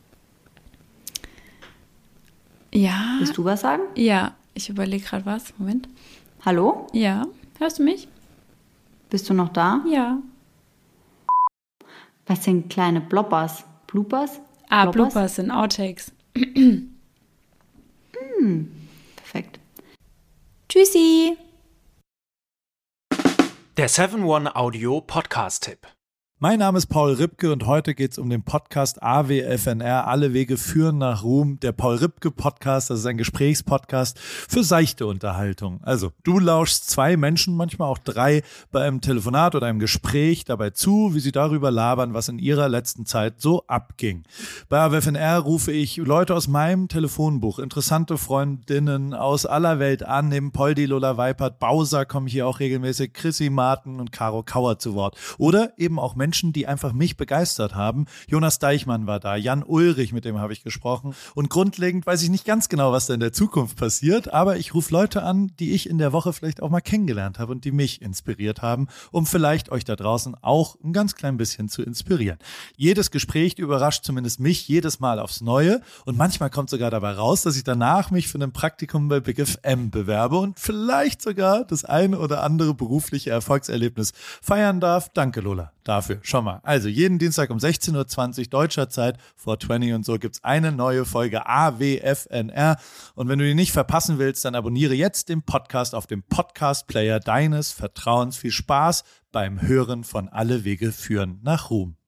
Ja. Willst du was sagen? Ja, ich überlege gerade was. Moment. Hallo? Ja, hörst du mich? Bist du noch da? Ja. Was sind kleine Bloppers? Bloopers? Bloopers sind Outtakes. Perfekt. Tschüssi. Der 7-One Audio Podcast-Tipp. Mein Name ist Paul Ripke und heute geht es um den Podcast AWFNR, Alle Wege führen nach Ruhm. Der Paul Ripke Podcast, das ist ein Gesprächspodcast für seichte Unterhaltung. Also du lauschst 2 Menschen, manchmal auch 3, bei einem Telefonat oder einem Gespräch dabei zu, wie sie darüber labern, was in ihrer letzten Zeit so abging. Bei AWFNR rufe ich Leute aus meinem Telefonbuch, interessante Freundinnen aus aller Welt an, neben Poldi, Lola Weipert, Bowser kommen hier auch regelmäßig, Chrissy Martin und Caro Kauer zu Wort. Oder eben auch Menschen, die einfach mich begeistert haben. Jonas Deichmann war da, Jan Ulrich, mit dem habe ich gesprochen. Und grundlegend weiß ich nicht ganz genau, was da in der Zukunft passiert, aber ich rufe Leute an, die ich in der Woche vielleicht auch mal kennengelernt habe und die mich inspiriert haben, um vielleicht euch da draußen auch ein ganz klein bisschen zu inspirieren. Jedes Gespräch überrascht zumindest mich jedes Mal aufs Neue und manchmal kommt sogar dabei raus, dass ich danach mich für ein Praktikum bei Big FM bewerbe und vielleicht sogar das eine oder andere berufliche Erfolgserlebnis feiern darf. Danke, Lola, dafür. Schon mal. Also jeden Dienstag um 16:20 Uhr deutscher Zeit, 420 und so, gibt's eine neue Folge AWFNR. Und wenn du die nicht verpassen willst, dann abonniere jetzt den Podcast auf dem Podcast-Player deines Vertrauens. Viel Spaß beim Hören von Alle Wege führen nach Ruhm.